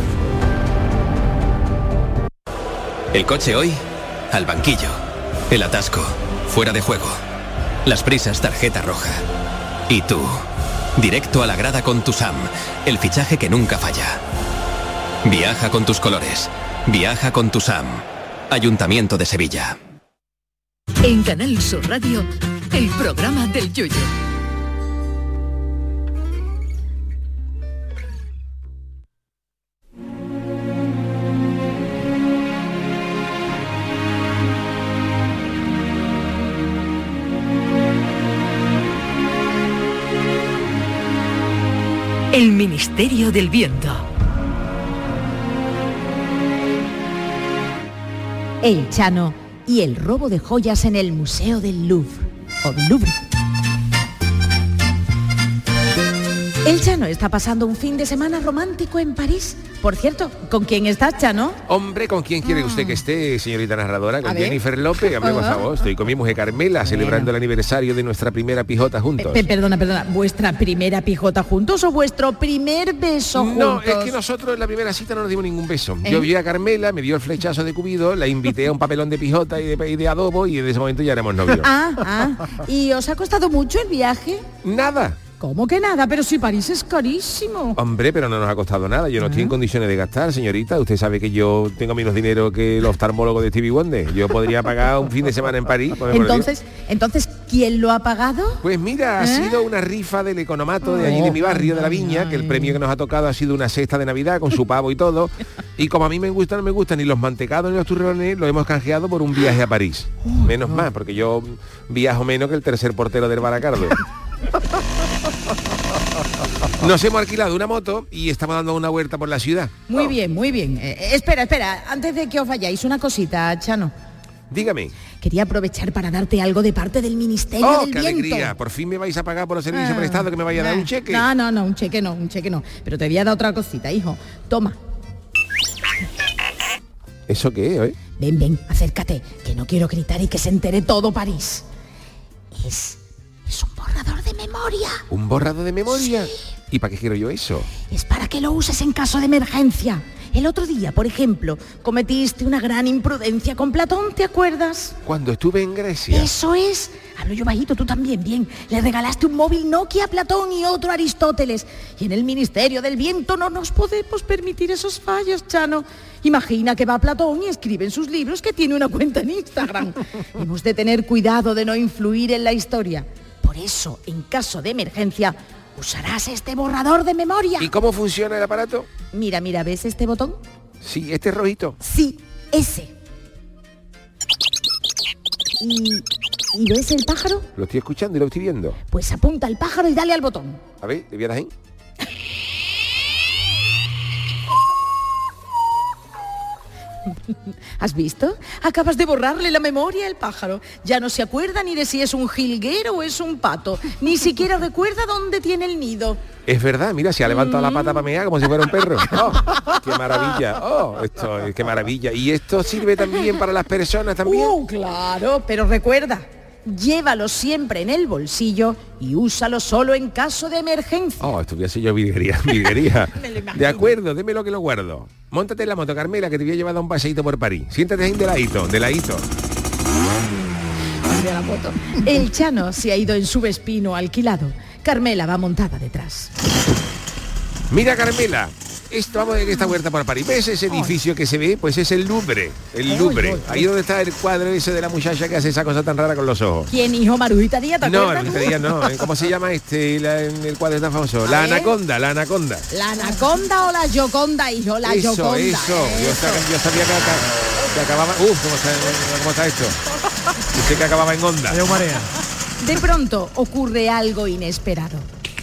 El coche hoy, al banquillo. El atasco, fuera de juego. Las prisas, tarjeta roja. Y tú, directo a la grada con tu SAM, el fichaje que nunca falla. Viaja con tus colores. Viaja con tu SAM. Ayuntamiento de Sevilla. En Canal Sur Radio, el programa del Yoyo. El Ministerio del Viento. El Chano y el robo de joyas en el Museo del Louvre. O del Louvre. El Chano está pasando un fin de semana romántico en París. Por cierto, ¿con quién estás, Chano? Hombre, ¿con quién quiere usted que esté, señorita narradora? Con A ver. Jennifer López, hombre, por Ajá. favor. Estoy con mi mujer Carmela, celebrando el aniversario de nuestra primera pijota juntos. Pe- perdona, perdona. ¿Vuestra primera pijota juntos o vuestro primer beso juntos? No, es que nosotros en la primera cita no nos dimos ningún beso. ¿Eh? Yo vi a Carmela, me dio el flechazo de Cupido, la invité a un papelón de pijota y de, y de adobo y en ese momento ya éramos novios. Ah, ah. ¿Y os ha costado mucho el viaje? Nada. ¿Cómo que nada? Pero si París es carísimo. Hombre, pero no nos ha costado nada. Yo no estoy en condiciones de gastar, señorita. Usted sabe que yo tengo menos dinero que el oftalmólogo de Stevie Wonder. Yo podría pagar un fin de semana en París. por ejemplo. Entonces, entonces, ¿quién lo ha pagado? Pues mira, ha ¿Eh? sido una rifa del economato de allí de mi barrio, de la Viña, que el premio que nos ha tocado ha sido una cesta de Navidad con su pavo y todo. Y como a mí me gustan, no me gustan ni los mantecados ni los turrones, lo hemos canjeado por un viaje a París. Menos más, porque yo viajo menos que el tercer portero del Baracardo. Nos hemos alquilado una moto y estamos dando una vuelta por la ciudad. Muy bien, muy bien. Eh, espera, espera, antes de que os vayáis, una cosita, Chano. Dígame. Quería aprovechar para darte algo de parte del Ministerio ¡Oh, del qué Viento. alegría! Por fin me vais a pagar por los servicios Ah, prestados, que me vaya a dar ah. un cheque. No, no, no, un cheque no, un cheque no. Pero te voy a dar otra cosita, hijo. Toma. ¿Eso qué, eh? Ven, ven, acércate, que no quiero gritar y que se entere todo París. Es, es un borrador de memoria. ¿Un borrado de memoria? ¿Y para qué quiero yo eso? Es para que lo uses en caso de emergencia. El otro día, por ejemplo, cometiste una gran imprudencia con Platón, ¿te acuerdas? Cuando estuve en Grecia. Eso es. Hablo yo bajito, tú también, bien. Le regalaste un móvil Nokia a Platón y otro a Aristóteles. Y en el Ministerio del Viento no nos podemos permitir esos fallos, Chano. Imagina que va Platón y escribe en sus libros que tiene una cuenta en Instagram. Hemos de tener cuidado de no influir en la historia. Por eso, en caso de emergencia, usarás este borrador de memoria. ¿Y cómo funciona el aparato? Mira, mira, ¿ves este botón? Sí, este rojito. Sí, ese. ¿Y, ¿y ves el pájaro? Lo estoy escuchando y lo estoy viendo. Pues apunta al pájaro y dale al botón. A ver, ¿le voy a dar ahí? ¿Has visto? Acabas de borrarle la memoria al pájaro. Ya no se acuerda ni de si es un jilguero o es un pato. Ni siquiera recuerda dónde tiene el nido. Es verdad, mira, se ha levantado la pata para mear como si fuera un perro. ¡Oh, qué maravilla! ¡Oh, esto, qué maravilla! ¿Y esto sirve también para las personas también? ¡Uh, claro! Pero recuerda, llévalo siempre en el bolsillo y úsalo solo en caso de emergencia. Oh, esto voy a ser yo virguería, virguería. De acuerdo, démelo que lo guardo. Móntate en la moto, Carmela, que te voy a llevar a un paseíto por París. Siéntate ahí de ladito, de ladito. De la moto. El Chano se ha ido en su Vespino alquilado. Carmela va montada detrás. Mira, Carmela, esto, vamos a ver esta huerta por París. ¿Ves ese edificio que se ve? Pues es el Louvre, el Louvre. Ahí donde está el cuadro ese de la muchacha que hace esa cosa tan rara con los ojos. ¿Quién, hijo? Marujita Díaz, ¿te No, acuerdas? Marujita Díaz no. ¿eh? ¿Cómo se llama este, la- el cuadro tan famoso? La ver. anaconda, la anaconda. ¿La anaconda o la Yoconda, hijo? La eso, Yoconda. eso. Yo, sab- yo sabía que, acá- que acababa... Uf, ¿cómo está, cómo está esto? Dice que acababa en onda. De pronto ocurre algo inesperado.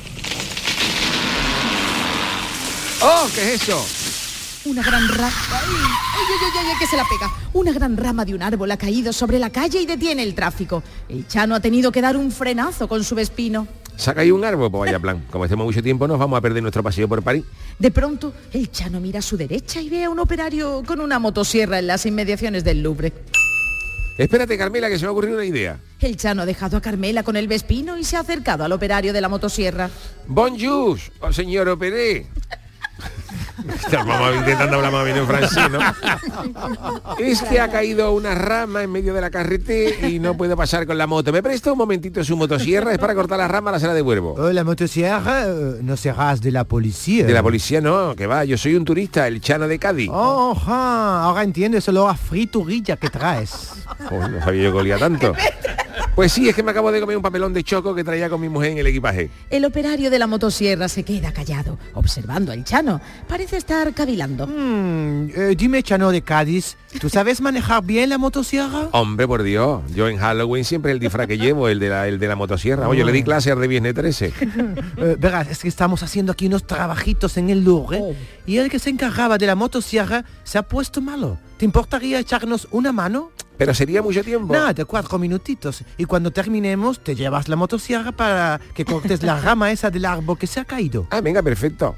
¡Oh, qué es eso! Una gran rama... ¡Ay, ay, ay, ay, ay, que se la pega! Una gran rama de un árbol ha caído sobre la calle y detiene el tráfico. El Chano ha tenido que dar un frenazo con su Vespino. Saca ahí un árbol, pues vaya plan. Como estemos mucho tiempo nos vamos a perder nuestro paseo por París. De pronto, el Chano mira a su derecha y ve a un operario con una motosierra en las inmediaciones del Louvre. Espérate, Carmela, que se me ha ocurrido una idea. El Chano ha dejado a Carmela con el Vespino y se ha acercado al operario de la motosierra. Bonjour, oh, señor operé. Estamos intentando hablar más bien en francés, ¿no? Es que ha caído una rama en medio de la carretera y no puedo pasar con la moto. ¿Me presta un momentito su motosierra? Es para cortar la rama, la se la devuelvo. Oh, la motosierra, uh, no serás de la policía. De la policía no, que va, yo soy un turista, el Chano de Cádiz. Oh, ja, ahora entiendo, es olor a friturilla que traes. Oh, no sabía yo que olía tanto. Pues sí, es que me acabo de comer un papelón de choco que traía con mi mujer en el equipaje. El operario de la motosierra se queda callado, observando al Chano. Parece estar cavilando. Mm, eh, dime, Chano de Cádiz, ¿tú sabes manejar bien la motosierra? Hombre, por Dios, yo en Halloween siempre el disfraz que llevo, el de la, el de la motosierra. Oye, oh. le di clase al de Viernes trece. eh, verás, es que estamos haciendo aquí unos trabajitos en el Louvre oh. y el que se encargaba de la motosierra se ha puesto malo. ¿Te importaría echarnos una mano? Pero sería mucho tiempo. Nada, cuatro minutitos. Y cuando terminemos, te llevas la motosierra para que cortes la rama esa del árbol que se ha caído. Ah, venga, perfecto.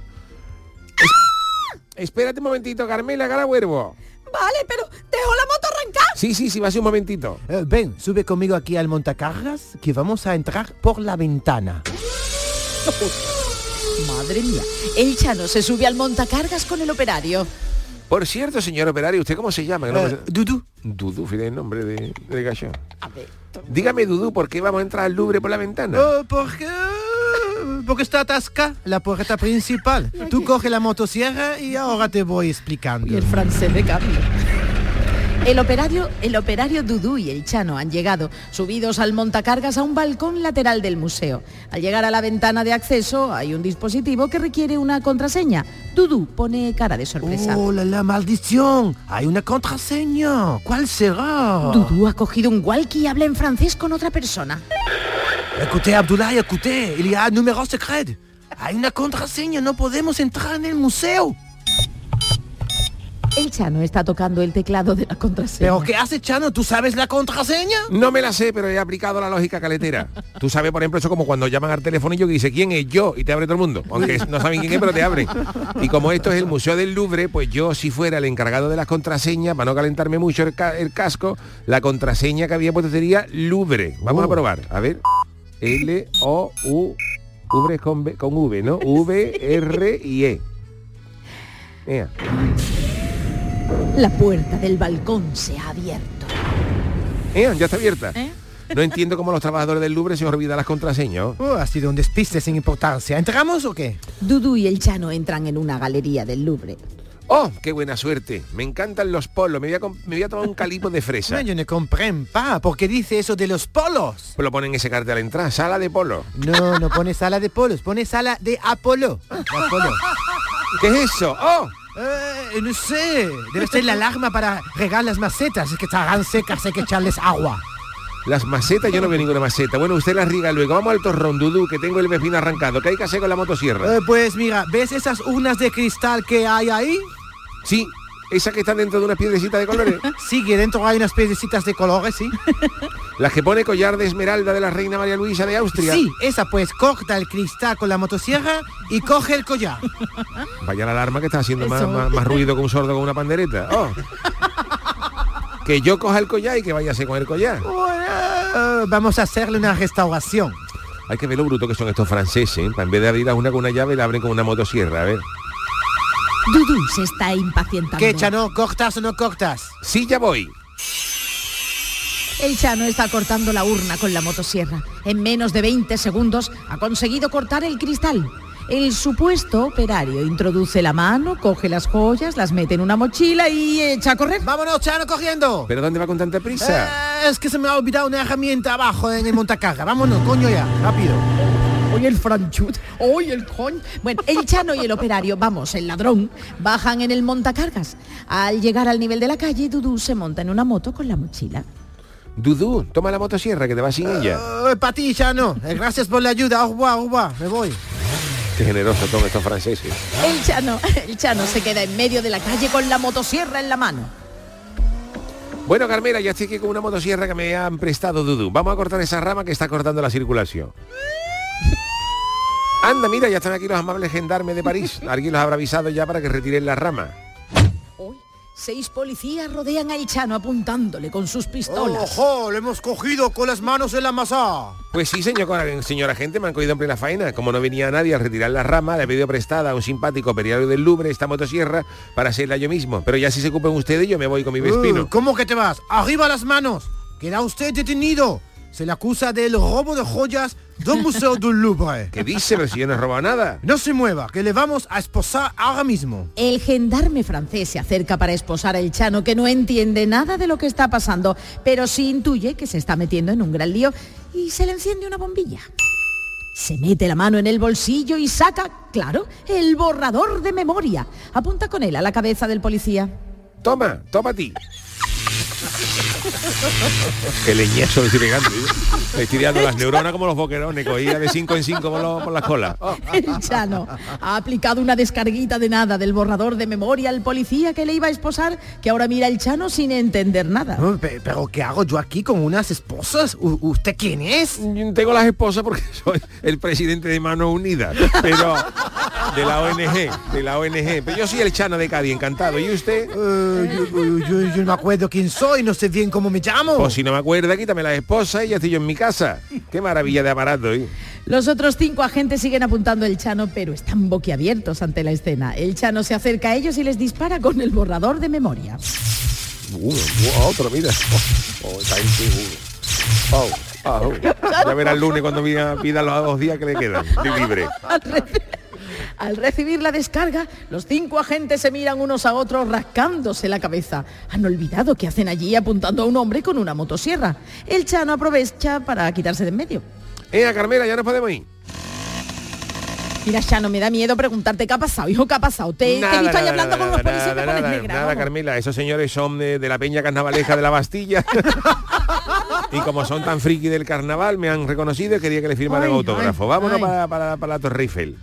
Es... Espérate un momentito, Carmela, que ahora vuelvo. Vale, pero ¿dejo la moto arrancar? Sí, sí, sí, va a ser un momentito. Eh, ven, sube conmigo aquí al montacargas, que vamos a entrar por la ventana. Madre mía, el Chano se sube al montacargas con el operario. Por cierto, señor operario, ¿usted cómo se llama? Uh, me... Dudu. Dudu, fíjate el nombre de, de gallo. Dígame, Dudu, ¿por qué vamos a entrar al Louvre por la ventana? Uh, porque... Porque está atascada la puerta principal. Tú coge la motosierra y ahora te voy explicando. Y el francés de cambio. El operario, el operario Dudu y el Chano han llegado, subidos al montacargas a un balcón lateral del museo. Al llegar a la ventana de acceso hay un dispositivo que requiere una contraseña. Dudu pone cara de sorpresa. ¡Oh, la, la maldición! Hay una contraseña. ¿Cuál será? Dudu ha cogido un walkie y habla en francés con otra persona. Écoutez, Abdoulaye, écoutez, il y a un número secreto. Hay una contraseña, no podemos entrar en el museo. El Chano está tocando el teclado de la contraseña. ¿Pero qué hace, Chano? ¿Tú sabes la contraseña? No me la sé, pero he aplicado la lógica caletera. Tú sabes, por ejemplo, eso como cuando llaman al telefonillo que dice ¿quién es yo? Y te abre todo el mundo. Aunque no saben quién es, pero te abre. Y como esto es el Museo del Louvre, pues yo, si fuera el encargado de las contraseñas, para no calentarme mucho el, ca el casco, la contraseña que había puesto sería Louvre. Vamos uh. a probar. A ver. L O U V con, B, con V, ¿no? V R y E. Mira. La puerta del balcón se ha abierto. Eh, ya está abierta. ¿Eh? No entiendo cómo los trabajadores del Louvre se olvidan las contraseñas. Oh, ha sido un despiste sin importancia. ¿Entramos o qué? Dudu y el Chano entran en una galería del Louvre. ¡Oh, qué buena suerte! Me encantan los polos. Me voy a, me voy a tomar un calipo de fresa. No, yo no comprendo, pa. ¿Por qué dice eso de los polos? Pues lo ponen ese cartel a la entrada. Sala de polo. No, no pone sala de polos. Pone sala de Apolo. Apolo. ¿Qué es eso? ¡Oh! Eh, no sé, debe ser la alarma para regar las macetas, es que estarán secas, hay que echarles agua. Las macetas, yo no veo ninguna maceta. Bueno, usted las riega luego. Vamos al torrón, Dudu, que tengo el Vespino arrancado. ¿Qué hay que hacer con la motosierra? Eh, pues mira, ¿ves esas urnas de cristal que hay ahí? Sí, esas que están dentro de unas piedrecitas de colores. Sí, que dentro hay unas piedrecitas de colores, sí. Las que pone collar de esmeralda de la reina María Luisa de Austria. Sí, esa pues, corta el cristal con la motosierra y coge el collar. Vaya la alarma que está haciendo más, más, más ruido que un sordo con una pandereta. Oh. Que yo coja el collar y que vaya a con el collar. Bueno, vamos a hacerle una restauración. Hay que ver lo bruto que son estos franceses, ¿eh? En vez de abrir a una con una llave, la abren con una motosierra, a ver. Dudu se está impacientando. ¿Qué, Chano? ¿Cortas o no cortas? Sí, ya voy. El Chano está cortando la urna con la motosierra. En menos de veinte segundos ha conseguido cortar el cristal. El supuesto operario introduce la mano, coge las joyas, las mete en una mochila y echa a correr. ¡Vámonos, Chano, corriendo! ¿Pero dónde va con tanta prisa? Eh, es que se me ha olvidado una herramienta abajo en el montacarga. Vámonos, coño ya, rápido. Hoy el franchut, hoy el coño. Bueno, el Chano y el operario, vamos, el ladrón, bajan en el montacargas. Al llegar al nivel de la calle, Dudu se monta en una moto con la mochila. Dudu, toma la motosierra, que te vas sin uh, ella. Para ti, Chano. Gracias por la ayuda. Au revoir, au revoir. Me voy. Qué generoso son estos franceses. El Chano, el Chano se queda en medio de la calle con la motosierra en la mano. Bueno, Carmela, ya estoy aquí con una motosierra que me han prestado Dudu. Vamos a cortar esa rama que está cortando la circulación. Anda, mira, ya están aquí los amables gendarmes de París. Alguien los habrá avisado ya para que retiren la rama. Seis policías rodean a El Chano apuntándole con sus pistolas. ¡Ojo! ¡Le hemos cogido con las manos en la masa! Pues sí, señor, señora gente, me han cogido en plena faena. Como no venía nadie a retirar la rama, le he pedido prestada a un simpático periódico del Louvre esta motosierra para hacerla yo mismo. Pero ya si se ocupen ustedes, yo me voy con mi Vespino. Uh, ¿Cómo que te vas? ¡Arriba las manos! ¡Queda usted detenido! Se le acusa del robo de joyas del Museo del Louvre. ¿Qué dice? Pero si yo no he robado nada. No se mueva, que le vamos a esposar ahora mismo. El gendarme francés se acerca para esposar a El Chano, que no entiende nada de lo que está pasando, pero sí intuye que se está metiendo en un gran lío y se le enciende una bombilla. Se mete la mano en el bolsillo y saca, claro, el borrador de memoria. Apunta con él a la cabeza del policía. Toma, toma a ti. Qué leñazo le estoy pegando, ¿eh? Le estoy tirando las neuronas como los boquerones, cogía de cinco en cinco por, lo, por la cola. Oh. El Chano ha aplicado una descarguita de nada del borrador de memoria al policía que le iba a esposar, que ahora mira el Chano sin entender nada. No, pero ¿qué hago yo aquí con unas esposas? ¿U ¿Usted quién es? Tengo las esposas porque soy el presidente de Manos Unidas, pero de la O N G, de la O N G. Pero yo soy el Chano de Cádiz, encantado. ¿Y usted? Uh, yo, yo, yo, yo no me acuerdo quién soy, no sé bien cómo me llamo. Pues si no me acuerdo, quítame las esposas y ya estoy yo en mi casa. Qué maravilla de aparato, ¿eh? Los otros cinco agentes siguen apuntando al Chano, pero están boquiabiertos ante la escena. El Chano se acerca a ellos y les dispara con el borrador de memoria. Uno, otro, mira. Oh, oh, está oh, oh, oh. Ya verá el lunes cuando pida, pida los dos días que le quedan. Estoy libre. Al recibir la descarga, los cinco agentes se miran unos a otros rascándose la cabeza. Han olvidado que hacen allí apuntando a un hombre con una motosierra. El Chano aprovecha para quitarse de en medio. Eh, Carmela, ya nos podemos ir. Mira, Chano, me da miedo preguntarte qué ha pasado, hijo, qué ha pasado. Te, nada, te he visto ahí hablando nada, con los policías nada, y me pones nada, negra. Nada, Carmela, esos señores son de, de la peña carnavaleja de la Bastilla. Y como son tan friki del carnaval, me han reconocido y quería que le firmara el autógrafo. Ay, Vámonos ay. Para, para, para la Torre Eiffel.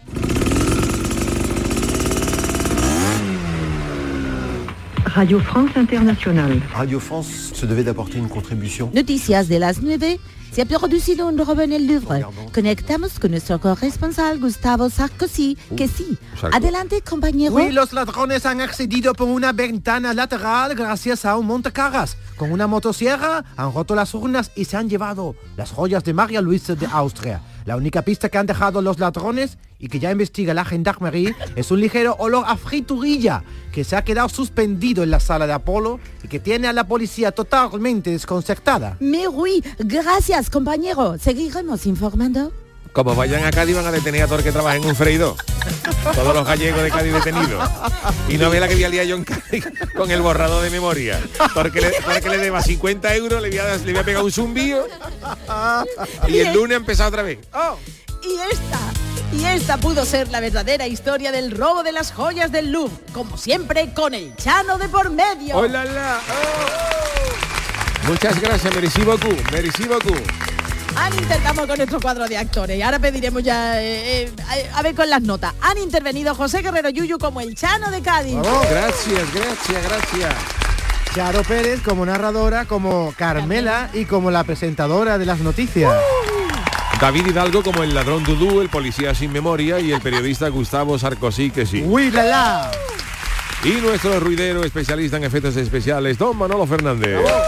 Radio France Internationale. Radio France se devait d'apporter une contribution. Noticias de las nueve. Se ha producido un robo en el Louvre. Conectamos con nuestro corresponsal Gustavo Sarkozy, uh, que sí. Sarko. Adelante, compañero. Uy, los ladrones han accedido por una ventana lateral gracias a un montacargas. Con una motosierra han roto las urnas y se han llevado las joyas de María Luisa de Austria. La única pista que han dejado los ladrones y que ya investiga la gendarmería es un ligero olor a friturilla que se ha quedado suspendido en la sala de Apolo y que tiene a la policía totalmente desconcertada. Mais oui, gracias, compañero. Seguiremos informando. Como vayan a Cádiz van a detener a todo el que trabaja en un freidor. Todos los gallegos de Cádiz detenidos. Y no ve la que voy a liar yo en Cádiz con el borrador de memoria. Porque le, porque le deba cincuenta euros, le voy, a, le voy a pegar un zumbío. Y el lunes ha empezado otra vez. ¡Oh! Y esta, y esta pudo ser la verdadera historia del robo de las joyas del Louvre. Como siempre, con el Chano de por medio. ¡Oh, la, la! Oh. Muchas gracias, merci beaucoup, merci beaucoup. Han intercambiado con nuestro cuadro de actores y ahora pediremos ya eh, eh, a ver con las notas. Han intervenido José Guerrero Yuyu como el Chano de Cádiz. Oh, gracias, gracias, gracias. Charo Pérez como narradora, como Carmela, Carmela y como la presentadora de las noticias. Uh. David Hidalgo como el ladrón Dudú, el policía sin memoria y el periodista Gustavo Sarkozy, que sí. ¡Uy, la, la! Y nuestro ruidero especialista en efectos especiales, don Manolo Fernández. Uh.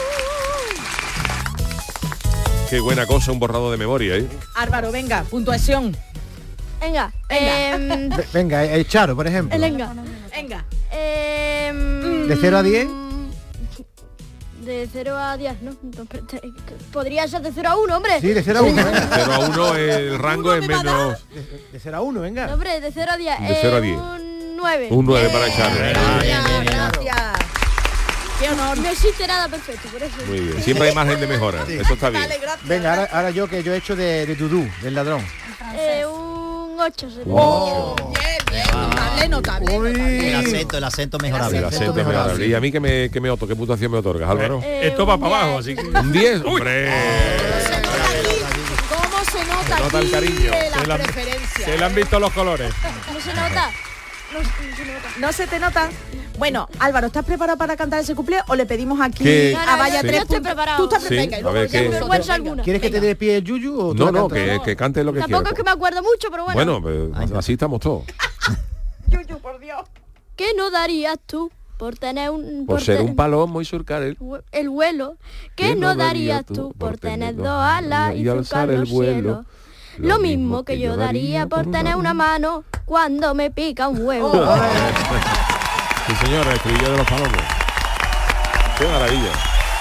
Qué buena cosa un borrado de memoria, ¿eh? Álvaro, venga, puntuación. Venga. Venga. Eh, venga, el Charo, por ejemplo. Venga. Venga. Eh, ¿De cero a diez? De cero a diez, ¿no? Podría ser de cero a uno, hombre. Sí, de cero a uno. De cero a uno el rango es menos... De, de cero a uno, venga. No, hombre, de cero a diez. De cero a diez. Un nueve. Un nueve para echar. Gracias. Qué honor. No existe nada perfecto, por eso. Muy bien, siempre hay margen de mejora. Sí. Eso está bien. Vale, gracias, venga, ahora, ahora yo que yo he hecho de, de Dudú, del ladrón. Eh, un ocho. Oh, bien, bien, notable, notable, notable. El acento, el acento mejorable. El acento mejorable. Y a mí que me, que me oto, ¿qué puntuación me otorgas, Álvaro? Eh, Esto va para abajo, así que... Un diez, hombre. ¿Cómo se nota, se nota aquí el cariño? la se, la, preferencia, se le han visto los colores. ¿Cómo se nota? no, no se nota. ¿No se te notan? Bueno, Álvaro, ¿estás preparado para cantar ese cuplé o le pedimos aquí ¿Qué? a Vaya Sí. tres? Yo estoy preparado. Tú estás Sí, preparado. y a luego ver, ya ¿qué? nosotros, Vergüenza venga. alguna. ¿Quieres que te dé pie el yuyu o tú No, la no, cantas? que, que cante lo que Tampoco quiera. es que me acuerdo mucho, pero bueno. Bueno, pues, así estamos todos. Yuyu, por Dios. ¿Qué no darías tú por tener un... Por ser te- un palomo y surcar el... el vuelo? ¿Qué no darías tú por tener dos alas y surcar el vuelo? Lo mismo que yo daría por tener una mano cuando me pica un huevo. Sí, señor, el estribillo de los palomos. Qué maravilla.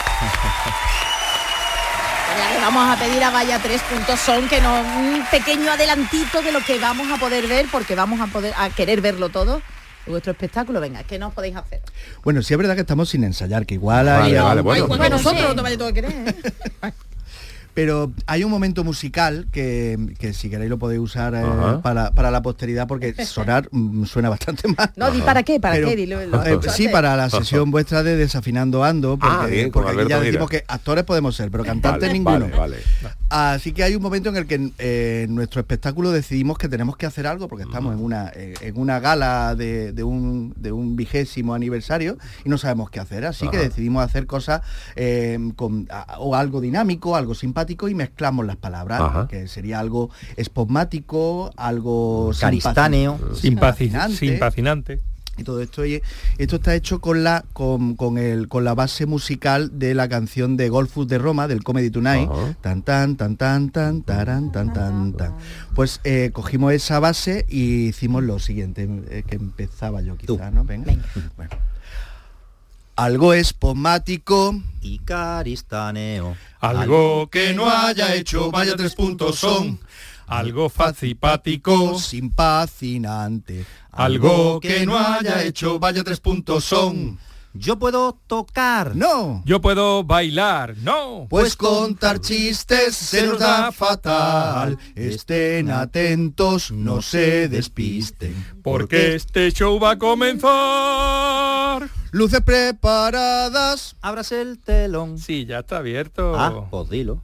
Ya le vamos a pedir a Vaya tres puntos son que nos un pequeño adelantito de lo que vamos a poder ver, porque vamos a poder a querer verlo todo. Vuestro espectáculo, venga, ¿qué nos podéis hacer? Bueno, sí es verdad que estamos sin ensayar, que igual hay... Vale, vale, bueno. Bueno, nosotros no te vaya todo a querer, ¿eh? Pero hay un momento musical que, que si queréis lo podéis usar eh, Ajá. para, para la posteridad, porque sonar mm, suena bastante mal. No, di para qué, para Pero, qué, dilo, lo has eh, dicho sí, antes. para la sesión vuestra de Desafinando Ando, porque, Ah, bien, con porque aquí Alberto ya Mira. decimos que actores podemos ser, pero cantantes Vale, ninguno. vale, vale. Así que hay un momento en el que eh, en nuestro espectáculo decidimos que tenemos que hacer algo, porque estamos en una eh, en una gala de, de un de un vigésimo aniversario y no sabemos qué hacer. Así que Ajá. decidimos hacer cosas eh, con a- o algo dinámico, algo simpático y mezclamos las palabras, Ajá. que sería algo espasmático, algo Caristáneo. Simpaci- simpacinante. Simpacinante. Y todo esto, y esto está hecho con la con, con el con la base musical de la canción de Golfus de Roma, del Comedy Tonight. Ajá. Tan tan tan tan tan taran, tan tan tan. Pues eh, cogimos esa base y hicimos lo siguiente, eh, que empezaba yo quizá, ¿no? Venga. Bueno. Algo espasmático Y caristáneo. Algo que no haya hecho, vaya tres puntos son. Algo facipático, simpacinante. algo que no haya hecho, vaya tres puntos son. Yo puedo tocar. No. Yo puedo bailar, no. Pues contar chistes se nos da fatal. Estén atentos, no se despisten. Porque este show va a comenzar. Luces preparadas. Ábrase el telón. Sí, ya está abierto. Ah, pues dilo.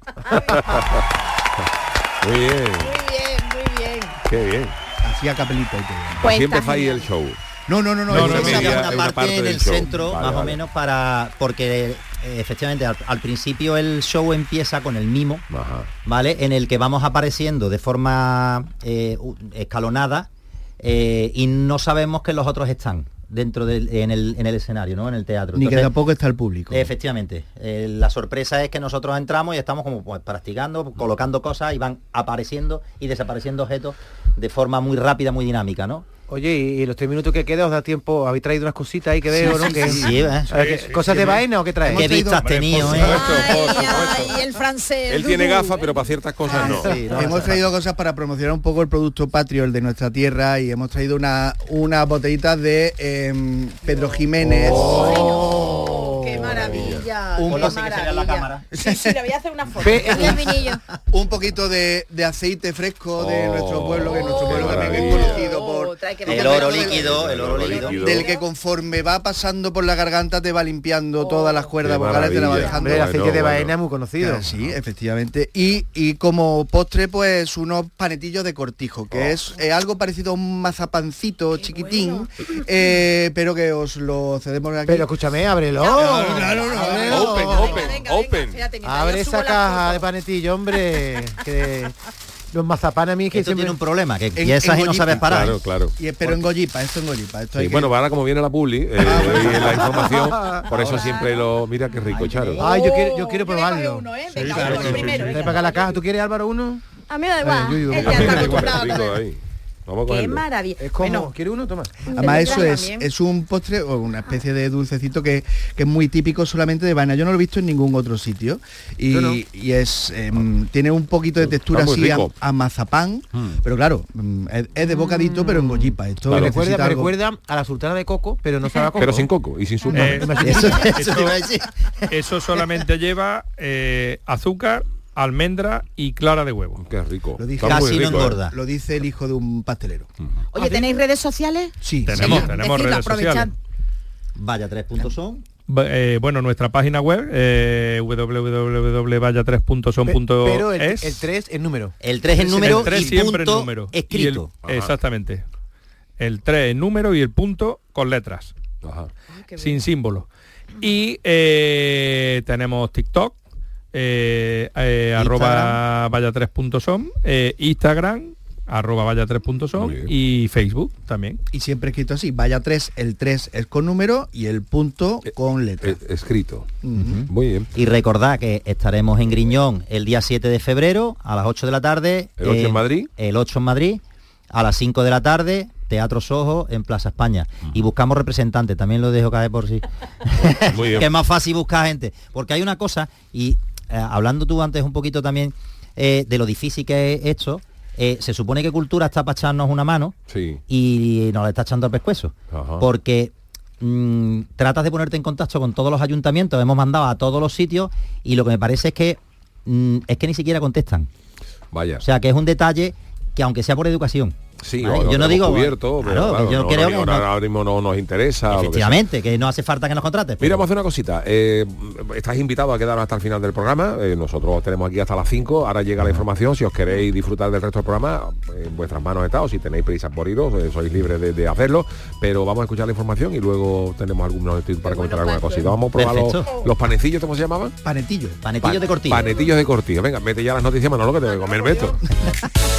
Muy bien, Muy bien, muy bien. qué bien. Así a capelito y todo. Pues Así está empezáis genial. el show. No, no, no, no. No, eso no, es no, media- ya- una, hay parte, una parte en del el show. centro, Vale, más o vale. menos, para porque eh, efectivamente al, al principio el show empieza con el mimo, Ajá. ¿vale? En el que vamos apareciendo de forma eh, u- escalonada eh, y no sabemos que los otros están dentro del en el, en el escenario, ¿no? En el teatro. Ni que Entonces, tampoco está el público. efectivamente, eh, la sorpresa es que nosotros entramos y estamos como pues, practicando, colocando cosas y van apareciendo y desapareciendo objetos de forma muy rápida, muy dinámica, ¿no? Oye, y, y los tres minutos que queda os da tiempo, habéis traído unas cositas ahí que veo, ¿no? Que, Sí, ¿eh? ¿sabes qué? Sí, sí, ¿Cosas sí, de sí. vaina o qué traes? Qué vista has tenido, ¿eh? Ay, el francés. Él tiene gafas, pero para ciertas cosas no. Sí, no, hemos traído cosas para promocionar un poco el producto patrio, el de nuestra tierra, y hemos traído una unas botellitas de em, Pedro Jiménez. Oh, ¡Qué maravilla! Un- ¡Qué Ponlo así que se vea en la maravilla! cámara. Sí, sí, le voy a hacer una foto. Ve- Y el vinillo. Un poquito de, de aceite fresco de Oh, nuestro pueblo, que nuestro qué pueblo también es maravilla. conocido por Oh, trae que El vamos a oro ver todo líquido, el oro líquido. del que conforme va pasando por la garganta te va limpiando todas las cuerdas Qué vocales, te la va maravilla. dejando. Hombre, el aceite Bueno, de bueno. vaina es muy conocido. Ah, sí, efectivamente. Y, y como postre, pues unos panetillos de cortijo, que es eh, algo parecido a un mazapancito chiquitín, eh, pero que os lo cedemos aquí. Pero escúchame, ábrelo. Claro, claro, no, Ábrelo. Open, open, open. Abre esa caja de panetillo, hombre. Que los mazapanes a mí es que Esto siempre... tiene un problema, que En- empiezas en y no sabes Goyipa. parar. Claro, claro. Y, pero en Gollipa, esto en Gollipa. Esto hay Sí, que- bueno, ahora como viene la publi eh, y la información, por eso siempre lo... Mira qué rico, Charo. Ay, yo quiero, yo quiero Yo le coge probarlo. uno, ¿eh? Sí, Venga, claro, uno sí, primero, sí, sí. venga. Trae para acá la caja. ¿Tú quieres, Álvaro, uno? A mí me da igual. Ay, yo- yo- Él ya está Rico, acostumbrado. rico ahí. Vamos a ¡Qué cogerlo. maravilla! Es como... Bueno, ¿Quieres uno? Toma. Además eso Tendrás es, también. es un postre o una especie de dulcecito que, que es muy típico solamente de vaina. Yo no lo he visto en ningún otro sitio. Y, Yo no. y es em, tiene un poquito de textura Está muy así a, rico. a mazapán, pero claro, mm, es, es de bocadito pero en gollipa. Esto Me Claro. recuerda, necesita me algo- recuerda a la sultana de coco, pero no sabe a coco. Pero sin coco y sin zumo. Eh, Eso, eso Eso- te iba a decir. Eso solamente lleva eh, azúcar, almendra y clara de huevo. Qué rico. Lo dije. Está muy Casi no rico, ¿eh? engorda. Lo dice el hijo de un pastelero. Oye, ¿tenéis redes sociales? Sí, Tenemos, sí. tenemos Decidlo, redes sociales. aprovechad. Vaya tres puntos son. B- eh, bueno, nuestra página web, eh, w w w punto vaya tres punto son Pe- punto Pero el, es. el tres es número. El tres en número el tres y siempre en punto número. escrito. Y el- exactamente. el tres en número y el punto con letras. Ajá. Sin símbolo. Y eh, tenemos TikTok, eh, eh, arroba vaya tres punto som, eh, Instagram, arroba vaya tres punto som y Facebook también. Y siempre escrito así, vaya tres, el tres es con número y el punto con letra. Eh, escrito. Uh-huh. Muy bien. Y recordad que estaremos en Griñón el día siete de febrero a las ocho de la tarde. ¿El ocho eh, en Madrid? El ocho en Madrid, a las cinco de la tarde, Teatro Soho en Plaza España. Uh-huh. Y buscamos representantes, también lo dejo caer por sí. Muy bien. Que es más fácil buscar gente. Porque hay una cosa, y eh, hablando tú antes un poquito también eh, de lo difícil que es esto, Eh, se supone que Cultura está para echarnos una mano, sí, y nos la está echando al pescuezo. Ajá. Porque mmm, tratas de ponerte en contacto con todos los ayuntamientos, hemos mandado a todos los sitios y lo que me parece es que mmm, es que ni siquiera contestan. Vaya. O sea, que es un detalle que aunque sea por educación. Sí, ¿vale? no, yo no digo cubierto, claro, pero claro, yo no, creo no, que no, no, ahora mismo no nos interesa. efectivamente, que, que no hace falta que nos contrates. Mira, vamos a hacer una cosita. Eh, estás invitado a quedaros hasta el final del programa. Eh, nosotros tenemos aquí hasta las cinco. Ahora llega la información. Si os queréis disfrutar del resto del programa, en vuestras manos está. O si tenéis prisa por iros, eh, sois libres de, de hacerlo. Pero vamos a escuchar la información y luego tenemos algunos para comentar alguna cosita. Vamos a probar los, los panecillos, ¿cómo se llamaban? Panetillos. Panetillos Pan, de Cortillo. Panecillos de Cortillo. Venga, mete ya las noticias, Manolo, que te voy a comer, Beto.